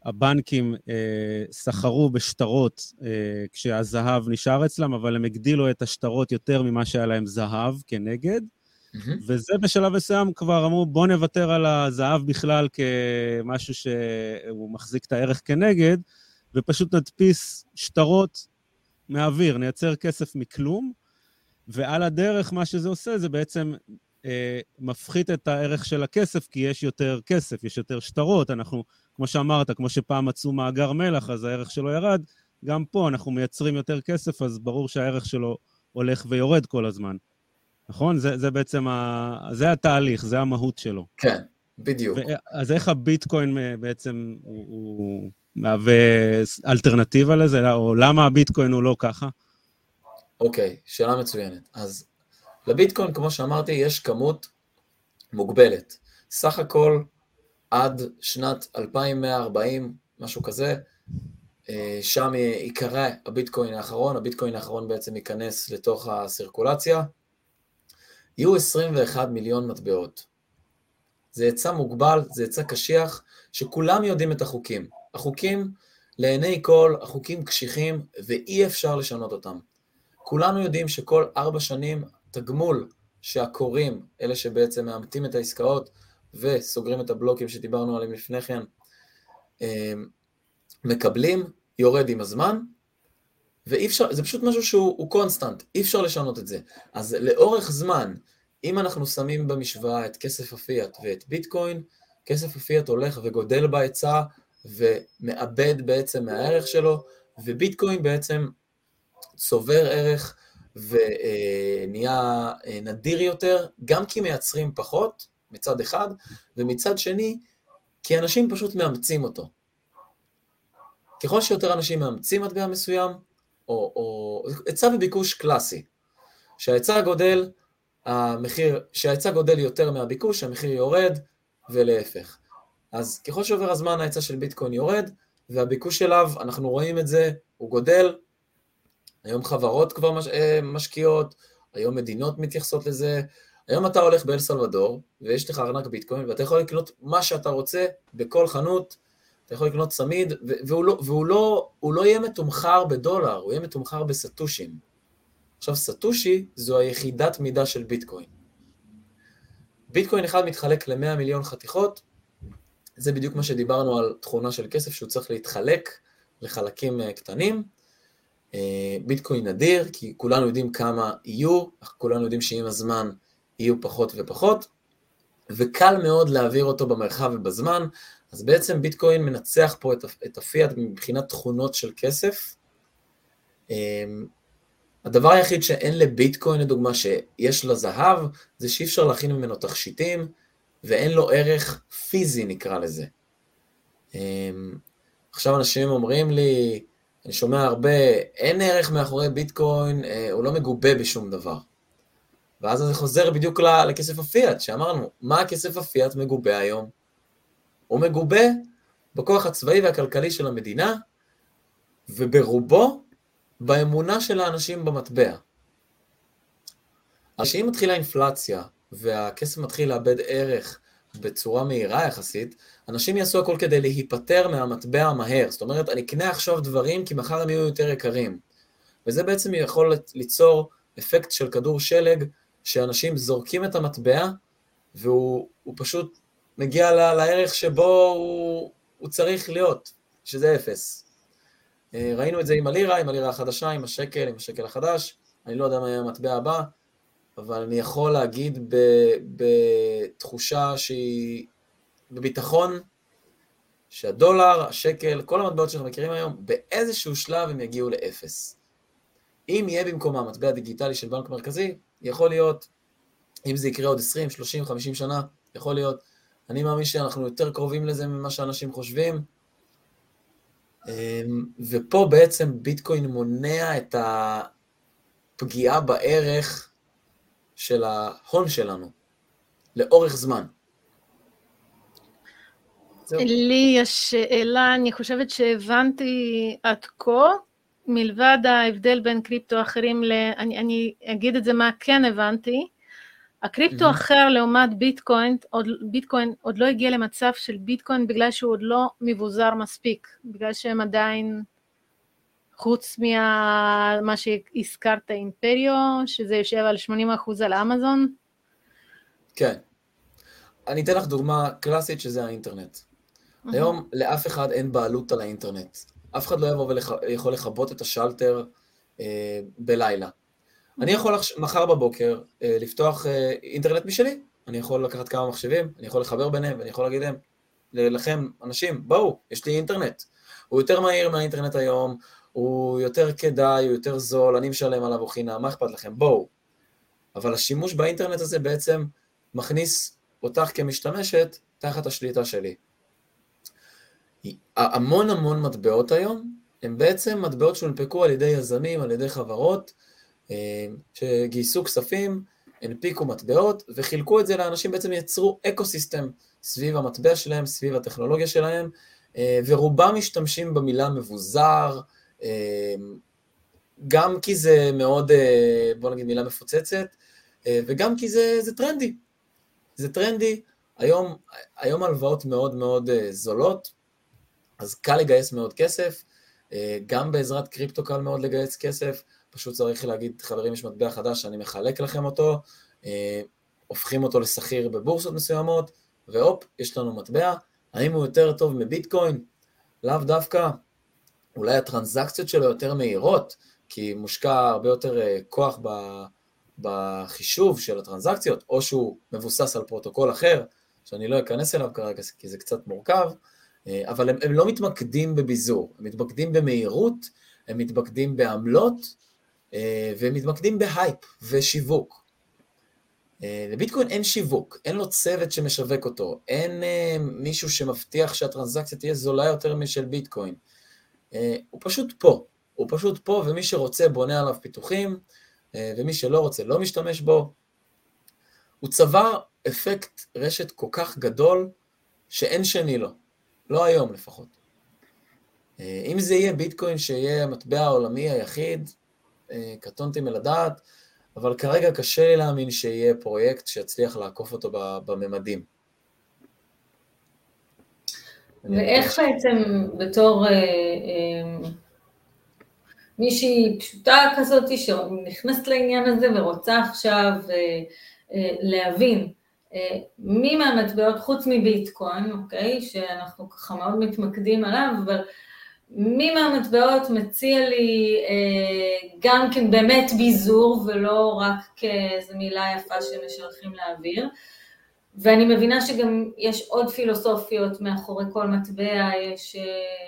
הבנקים סחרו בשטרות כשהזהב נשאר אצלם, אבל הם הגדילו את השטרות יותר ממה שהיה להם זהב כנגד, וזה בשלב מסוים כבר אמרו, בוא נוותר על הזהב בכלל כמשהו שהוא מחזיק את הערך כנגד, ופשוט נדפיס שטרות מהאוויר, נייצר כסף מכלום, ועל הדרך מה שזה עושה זה בעצם מפחית את הערך של הכסף, כי יש יותר כסף, יש יותר שטרות, אנחנו, כמו שאמרת, כמו שפעם מצאו מאגר מלח, אז הערך שלו ירד, גם פה אנחנו מייצרים יותר כסף, אז ברור שהערך שלו הולך ויורד כל הזמן. נכון? זה בעצם, זה התהליך, זה המהות שלו. כן, בדיוק. אז איך הביטקוין בעצם הוא מהווה אלטרנטיבה לזה, או למה הביטקוין הוא לא ככה? אוקיי, שאלה מצוינת. אז לביטקוין, כמו שאמרתי, יש כמות מוגבלת. סך הכל עד שנת 2140, משהו כזה, שם יקרה הביטקוין האחרון בעצם ייכנס לתוך הסירקולציה, יהיו 21 מיליון מטבעות. זה יצא מוגבל, זה יצא קשיח, שכולם יודעים את החוקים. החוקים לעיני כל, החוקים קשיחים, ואי אפשר לשנות אותם. כולנו יודעים שכל 4 שנים תגמול שהקוראים, אלה שבעצם מאמתים את העסקאות וסוגרים את הבלוקים שדיברנו עליהם לפני כן, מקבלים, יורד עם הזמן, ואי אפשר, זה פשוט משהו שהוא קונסטנט, אי אפשר לשנות את זה. אז לאורך זמן, אם אנחנו שמים במשוואה את כסף הפיאט ואת ביטקוין, כסף הפיאט הולך וגודל בהיצע, ומאבד בעצם מהערך שלו, וביטקוין בעצם צובר ערך ונהיה נדיר יותר, גם כי מייצרים פחות, מצד אחד, ומצד שני, כי אנשים פשוט מאמצים אותו. ככל שיותר אנשים מאמצים מטבע מסוים, או היצע וביקוש קלאסי, שההיצע גודל, שההיצע גודל יותר מהביקוש, המחיר יורד, ולהפך. אז ככל שעובר הזמן, ההיצע של ביטקוין יורד, והביקוש שלו, אנחנו רואים את זה, הוא גודל, היום חברות כבר משקיעות, היום מדינות מתייחסות לזה, היום אתה הולך באל סלבדור, ויש לך ארנק ביטקוין, ואתה יכול לקנות מה שאתה רוצה, בכל חנות, אתה יכול לקנות צמיד, והוא לא יהיה מתומחר בדולר, הוא יהיה מתומחר בסטושים. עכשיו, סטושי זו היחידת מידה של ביטקוין. ביטקוין אחד מתחלק ל100 מיליון חתיכות, זה בדיוק מה שדיברנו על תכונה של כסף, שהוא צריך להתחלק לחלקים קטנים. ביטקוין נדיר, כי כולנו יודעים כמה יהיו, כולנו יודעים שעם הזמן יהיו פחות ופחות, וקל מאוד להעביר אותו במרחב ובזמן, אז בעצם ביטקוין מנצח פה את הפיאט מבחינת תכונות של כסף. הדבר היחיד שאין לביטקוין, לדוגמה, שיש לזהב, זה שאי אפשר להכין ממנו תכשיטים, ואין לו ערך פיזי, נקרא לזה. עכשיו אנשים אומרים לי, אני שומע הרבה, אין ערך מאחורי ביטקוין, הוא לא מגובה בשום דבר. ואז זה חוזר בדיוק לכסף הפיאט, שאמרנו, מה הכסף הפיאט מגובה היום? הוא מגובה בכוח הצבאי והכלכלי של המדינה, וברובו באמונה של האנשים במטבע. אז שאם מתחילה אינפלציה, והכסף מתחיל לאבד ערך בצורה מהירה יחסית, אנשים יעשו הכל כדי להיפטר מהמטבע מהר. זאת אומרת, אני אקנה עכשיו דברים, כי מחר הם יהיו יותר יקרים. וזה בעצם יכול ליצור אפקט של כדור שלג, שאנשים זורקים את המטבע, והוא פשוט מגיע לערך שבו הוא צריך להיות, שזה 0. ראינו את זה עם הלירה החדשה, עם השקל החדש, אני לא יודע מה יהיה המטבע הבא, אבל אני יכול להגיד בתחושה שהיא בביטחון, שהדולר, השקל, כל המטבעות שאנחנו מכירים היום, באיזשהו שלב הם יגיעו ל0. אם יהיה במקום המטבע הדיגיטלי של בנק מרכזי, יכול להיות, אם זה יקרה עוד 20, 30, 50 שנה, יכול להיות, אני מאמין שאנחנו יותר קרובים לזה ממה שאנשים חושבים, ופה בעצם ביטקוין מונע את הפגיעה בערך של ההון שלנו, לאורך זמן. לי יש שאלה, אני חושבת שהבנתי עד כה, מלבד ההבדל בין קריפטו אחרים, אני אגיד את זה מה כן הבנתי, הקריפטו אחר לעומת ביטקוין עוד לא הגיע למצב של ביטקוין בגלל שהוא עוד לא מבוזר מספיק, בגלל שהם עדיין, חוץ מה שהזכרת אימפריו, שזה יושב על 80% על אמזון. כן. אני אתן לך דוגמה קלאסית שזה האינטרנט. היום לאף אחד אין בעלות על האינטרנט. אף אחד לא יבוא ויכול לכבות את השלטר בלילה. אני יכול מחר בבוקר לפתוח אינטרנט משלי, אני יכול לקחת כמה מחשבים, אני יכול לחבר ביניהם, ואני יכול להגיד לכם, אנשים, בואו, יש לי אינטרנט. הוא יותר מהיר מהאינטרנט היום, הוא יותר כדאי, הוא יותר זול, אני משלם עליו או חינם, מה אכפת לכם? בואו. אבל השימוש באינטרנט הזה בעצם מכניס אותך כמשתמשת תחת השליטה שלי. המון מטבעות היום, הם בעצם מטבעות שהונפקו על ידי יזמים, על ידי חברות, שגייסו כספים, הנפיקו מטבעות, וחילקו את זה לאנשים, בעצם יצרו אקוסיסטם סביב המטבע שלהם, סביב הטכנולוגיה שלהם, ורובם משתמשים במילה מבוזר, גם כי זה מאוד, בוא נגיד מילה מפוצצת, וגם כי זה טרנדי. זה טרנדי, היום הלוואות מאוד זולות, אז קל לגייס מאוד כסף, גם בעזרת קריפטו קל מאוד לגייס כסף, פשוט צריך להגיד, חברים, יש מטבע חדש, אני מחלק לכם אותו, הופכים אותו לסחיר בבורסות מסוימות, והופ, יש לנו מטבע. האם הוא יותר טוב מביטקוין? לאו דווקא, אולי הטרנזקציות שלו יותר מהירות, כי מושקע הרבה יותר כוח בחישוב של הטרנזקציות, או שהוא מבוסס על פרוטוקול אחר, שאני לא אכנס אליו כרגע, כי זה קצת מורכב, אבל הם לא מתמקדים בביזור, הם מתמקדים במהירות, הם מתמקדים בעמלות, והם מתמקדים בהייפ ושיווק. לביטקוין אין שיווק, אין לו צוות שמשווק אותו, אין מישהו שמבטיח שהטרנזקציה תהיה זולה יותר משל ביטקוין. הוא פשוט פה, ומי שרוצה בונה עליו פיתוחים, ומי שלא רוצה לא משתמש בו. הוא צבר אפקט רשת כל כך גדול, שאין שני לו, לא היום לפחות. אם זה יהיה ביטקוין שיהיה המטבע העולמי היחיד, קטונתי מלדעת, אבל כרגע קשה לי להאמין שיהיה פרויקט שיצליח לעקוף אותו בממדים. ואיך בעצם בתור מישהי פשוטה כזאת שנכנסת לעניין הזה ורוצה עכשיו להבין מי מהמטבעות חוץ מביטקוין, אוקיי, שאנחנו ככה מאוד מתמקדים עליו, אבל מי מהמטבעות מציע לי גם כן באמת ביזור, ולא רק כאיזו מילה יפה שמשלחים לאוויר, ואני מבינה שגם יש עוד פילוסופיות מאחורי כל מטבע, יש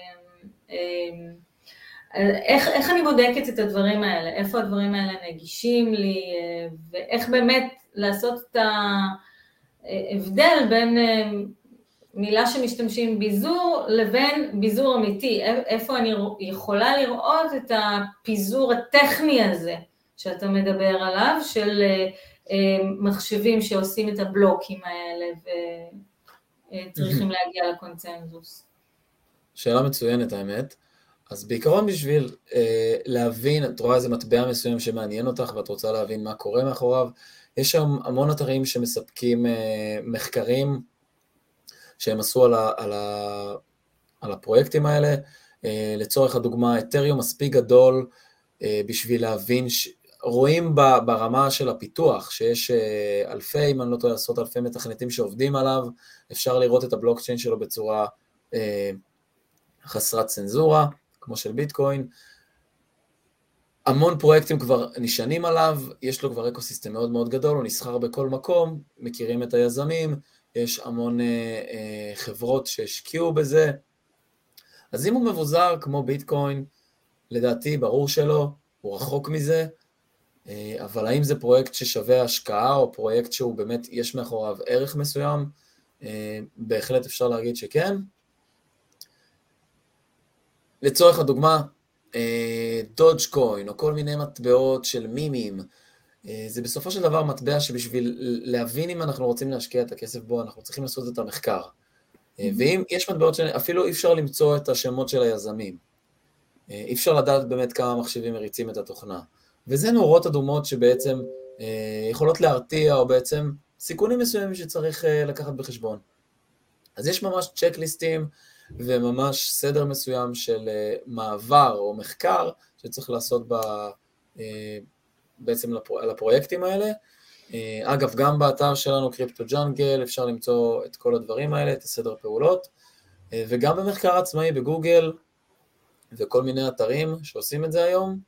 איך אני בודקת את הדברים האלה, איפה הדברים האלה נגישים לי, ואיך באמת לעשות את ההבדל בין מילה שמשתמשים ביזור לבין ביזור אמיתי, איפה אני יכולה לראות את הפיזור הטכני הזה שאתה מדבר עליו, של מחשבים שעושים את הבלוקים האלה וצריכים להגיע לקונצנזוס. שאלה מצוינת האמת. אז בעיקרון בשביל להבין, את רואה איזה מטבע מסוים שמעניין אותך ואת רוצה להבין מה קורה מאחוריו, יש שם המון אתרים שמספקים מחקרים שהם עשו על הפרויקטים האלה. לצורך הדוגמה, אתריום מספיק גדול בשביל להבין, רואים ברמה של הפיתוח שיש אלפי, אם אני לא טועה, עשרות אלפי מתכנתים שעובדים עליו, אפשר לראות את הבלוקצ'יין שלו בצורה חסרת צנזורה, כמו של ביטקוין. המון פרויקטים כבר נשענים עליו, יש לו כבר אקוסיסטם מאוד מאוד גדול, הוא נסחר בכל מקום, מכירים את היזמים, יש המון חברות שהשקיעו בזה. אז אם הוא מבוזר כמו ביטקוין, לדעתי ברור שלא, הוא רחוק מזה, אבל האם זה פרויקט ששווה השקעה, או פרויקט שהוא באמת יש מאחוריו ערך מסוים, בהחלט אפשר להגיד שכן. לצורך הדוגמה, דודג'קוין, או כל מיני מטבעות של מימים, זה בסופו של דבר מטבע שבשביל להבין אם אנחנו רוצים להשקיע את הכסף בו, אנחנו צריכים לעשות את המחקר. ואם יש מטבעות שאפילו אי אפשר למצוא את השמות של היזמים, אי אפשר לדעת באמת כמה מחשבים מריצים את התוכנה. וזה נורות אדומות שבעצם יכולות להרתיע, או בעצם סיכונים מסוימים שצריך לקחת בחשבון. אז יש ממש צ'קליסטים, וממש סדר מסוים של מעבר או מחקר, שצריך לעשות בעצם על הפרויקטים האלה. אגב, גם באתר שלנו, קריפטו ג'אנגל, אפשר למצוא את כל הדברים האלה, את הסדר פעולות, וגם במחקר עצמאי בגוגל, וכל מיני אתרים שעושים את זה היום.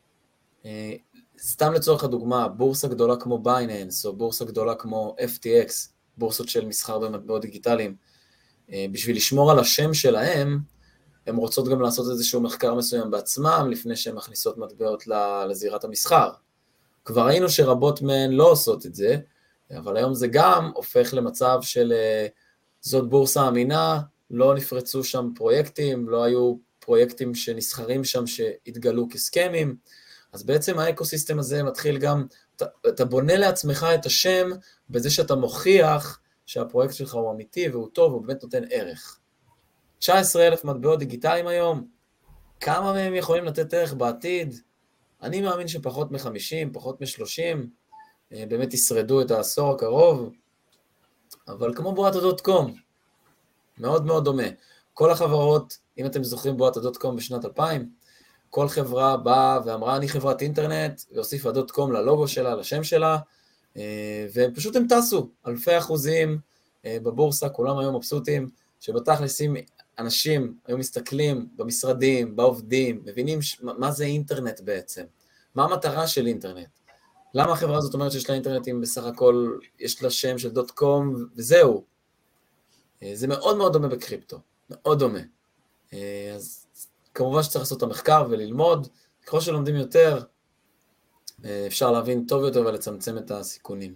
סתם לצורך הדוגמה, בורסה גדולה כמו בייננס, או בורסה גדולה כמו FTX, בורסות של מסחר במטבעות דיגיטליים, בשביל לשמור על השם שלהם, הן רוצות גם לעשות איזשהו מחקר מסוים בעצמם, לפני שהן מכניסות מטבעות לזירת המסחר. כבר ראינו שרבות מהן לא עושות את זה, אבל היום זה גם הופך למצב של זאת בורסה אמינה, לא נפרצו שם פרויקטים, לא היו פרויקטים שנסחרים שם שהתגלו כסקמים, אז בעצם האקוסיסטם הזה מתחיל גם, אתה בונה לעצמך את השם, בזה שאתה מוכיח שהפרויקט שלך הוא אמיתי והוא טוב, הוא באמת נותן ערך. 19,000 מטבעות דיגיטליים היום, כמה מהם יכולים לתת ערך בעתיד? אני מאמין שפחות מ-50, פחות מ-30, באמת ישרדו את העשור הקרוב, אבל כמו בואטה.com, מאוד מאוד דומה. כל החברות, אם אתם זוכרים בואטה.com בשנת 2000, כל חברה באה ואמרה, אני חברת אינטרנט, והוסיפה .com ללוגו שלה, לשם שלה, ופשוט הם טסו, אלפי אחוזים בבורסה, כולם היו מבסוטים, שבתכלסים אנשים היו מסתכלים במשרדים, בעובדים, מבינים מה זה אינטרנט בעצם, מה המטרה של אינטרנט, למה החברה הזאת אומרת שיש לה אינטרנט אם בסך הכל יש לה שם של .com וזהו. זה מאוד מאוד דומה בקריפטו, מאוד דומה. אז כמובן שצריך לעשות את המחקר וללמוד, ככל שלומדים יותר, אפשר להבין טוב יותר ולצמצם את הסיכונים.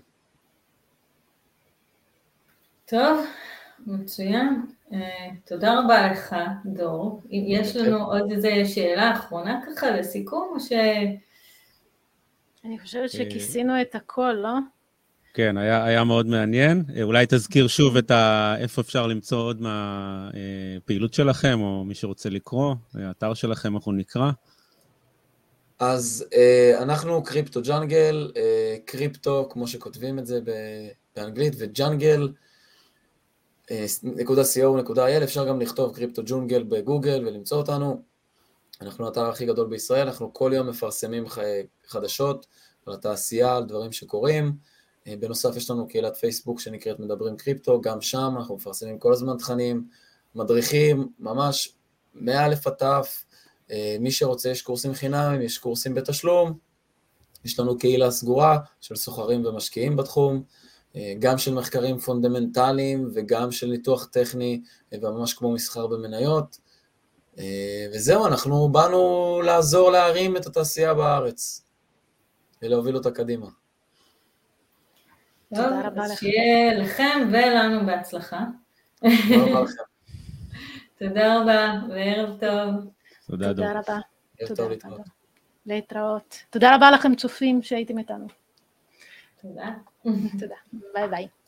טוב, מצוין. תודה רבה לך, דור. יש לנו עוד איזו שאלה אחרונה ככה לסיכום, או ש... אני חושבת שכיסינו את הכל, לא? כן, היה מאוד מעניין. אולי תזכיר שוב איפה אפשר למצוא עוד מהפעילות שלכם, או מי שרוצה לקרוא, האתר שלכם, אנחנו נקרא. אז אנחנו קריפטו ג'אנגל, קריפטו, כמו שכותבים את זה באנגלית, וג'אנגל, .co.il, אפשר גם לכתוב קריפטו ג'ונגל בגוגל ולמצוא אותנו. אנחנו האתר הכי גדול בישראל, אנחנו כל יום מפרסמים חדשות על התעשייה, על דברים שקורים. בנוסף יש לנו קהילת פייסבוק שנקראת מדברים קריפטו, גם שם אנחנו מפרסמים כל הזמן תכנים, מדריכים, ממש מאלף עד תף, מי שרוצה יש קורסים חינמים, יש קורסים בתשלום, יש לנו קהילה סגורה של סוחרים ומשקיעים בתחום, גם של מחקרים פונדמנטליים וגם של ניתוח טכני, וממש כמו מסחר במניות, וזהו, אנחנו באנו לעזור להרים את התעשייה בארץ, ולהוביל אותה קדימה. תודה רבה לך. שיהיה לכם ולנו בהצלחה. תודה רבה לכם. תודה רבה, וערב טוב. תודה רבה. תודה רבה. להתראות. תודה רבה לכם צופים שהייתם איתנו. תודה. תודה. ביי ביי.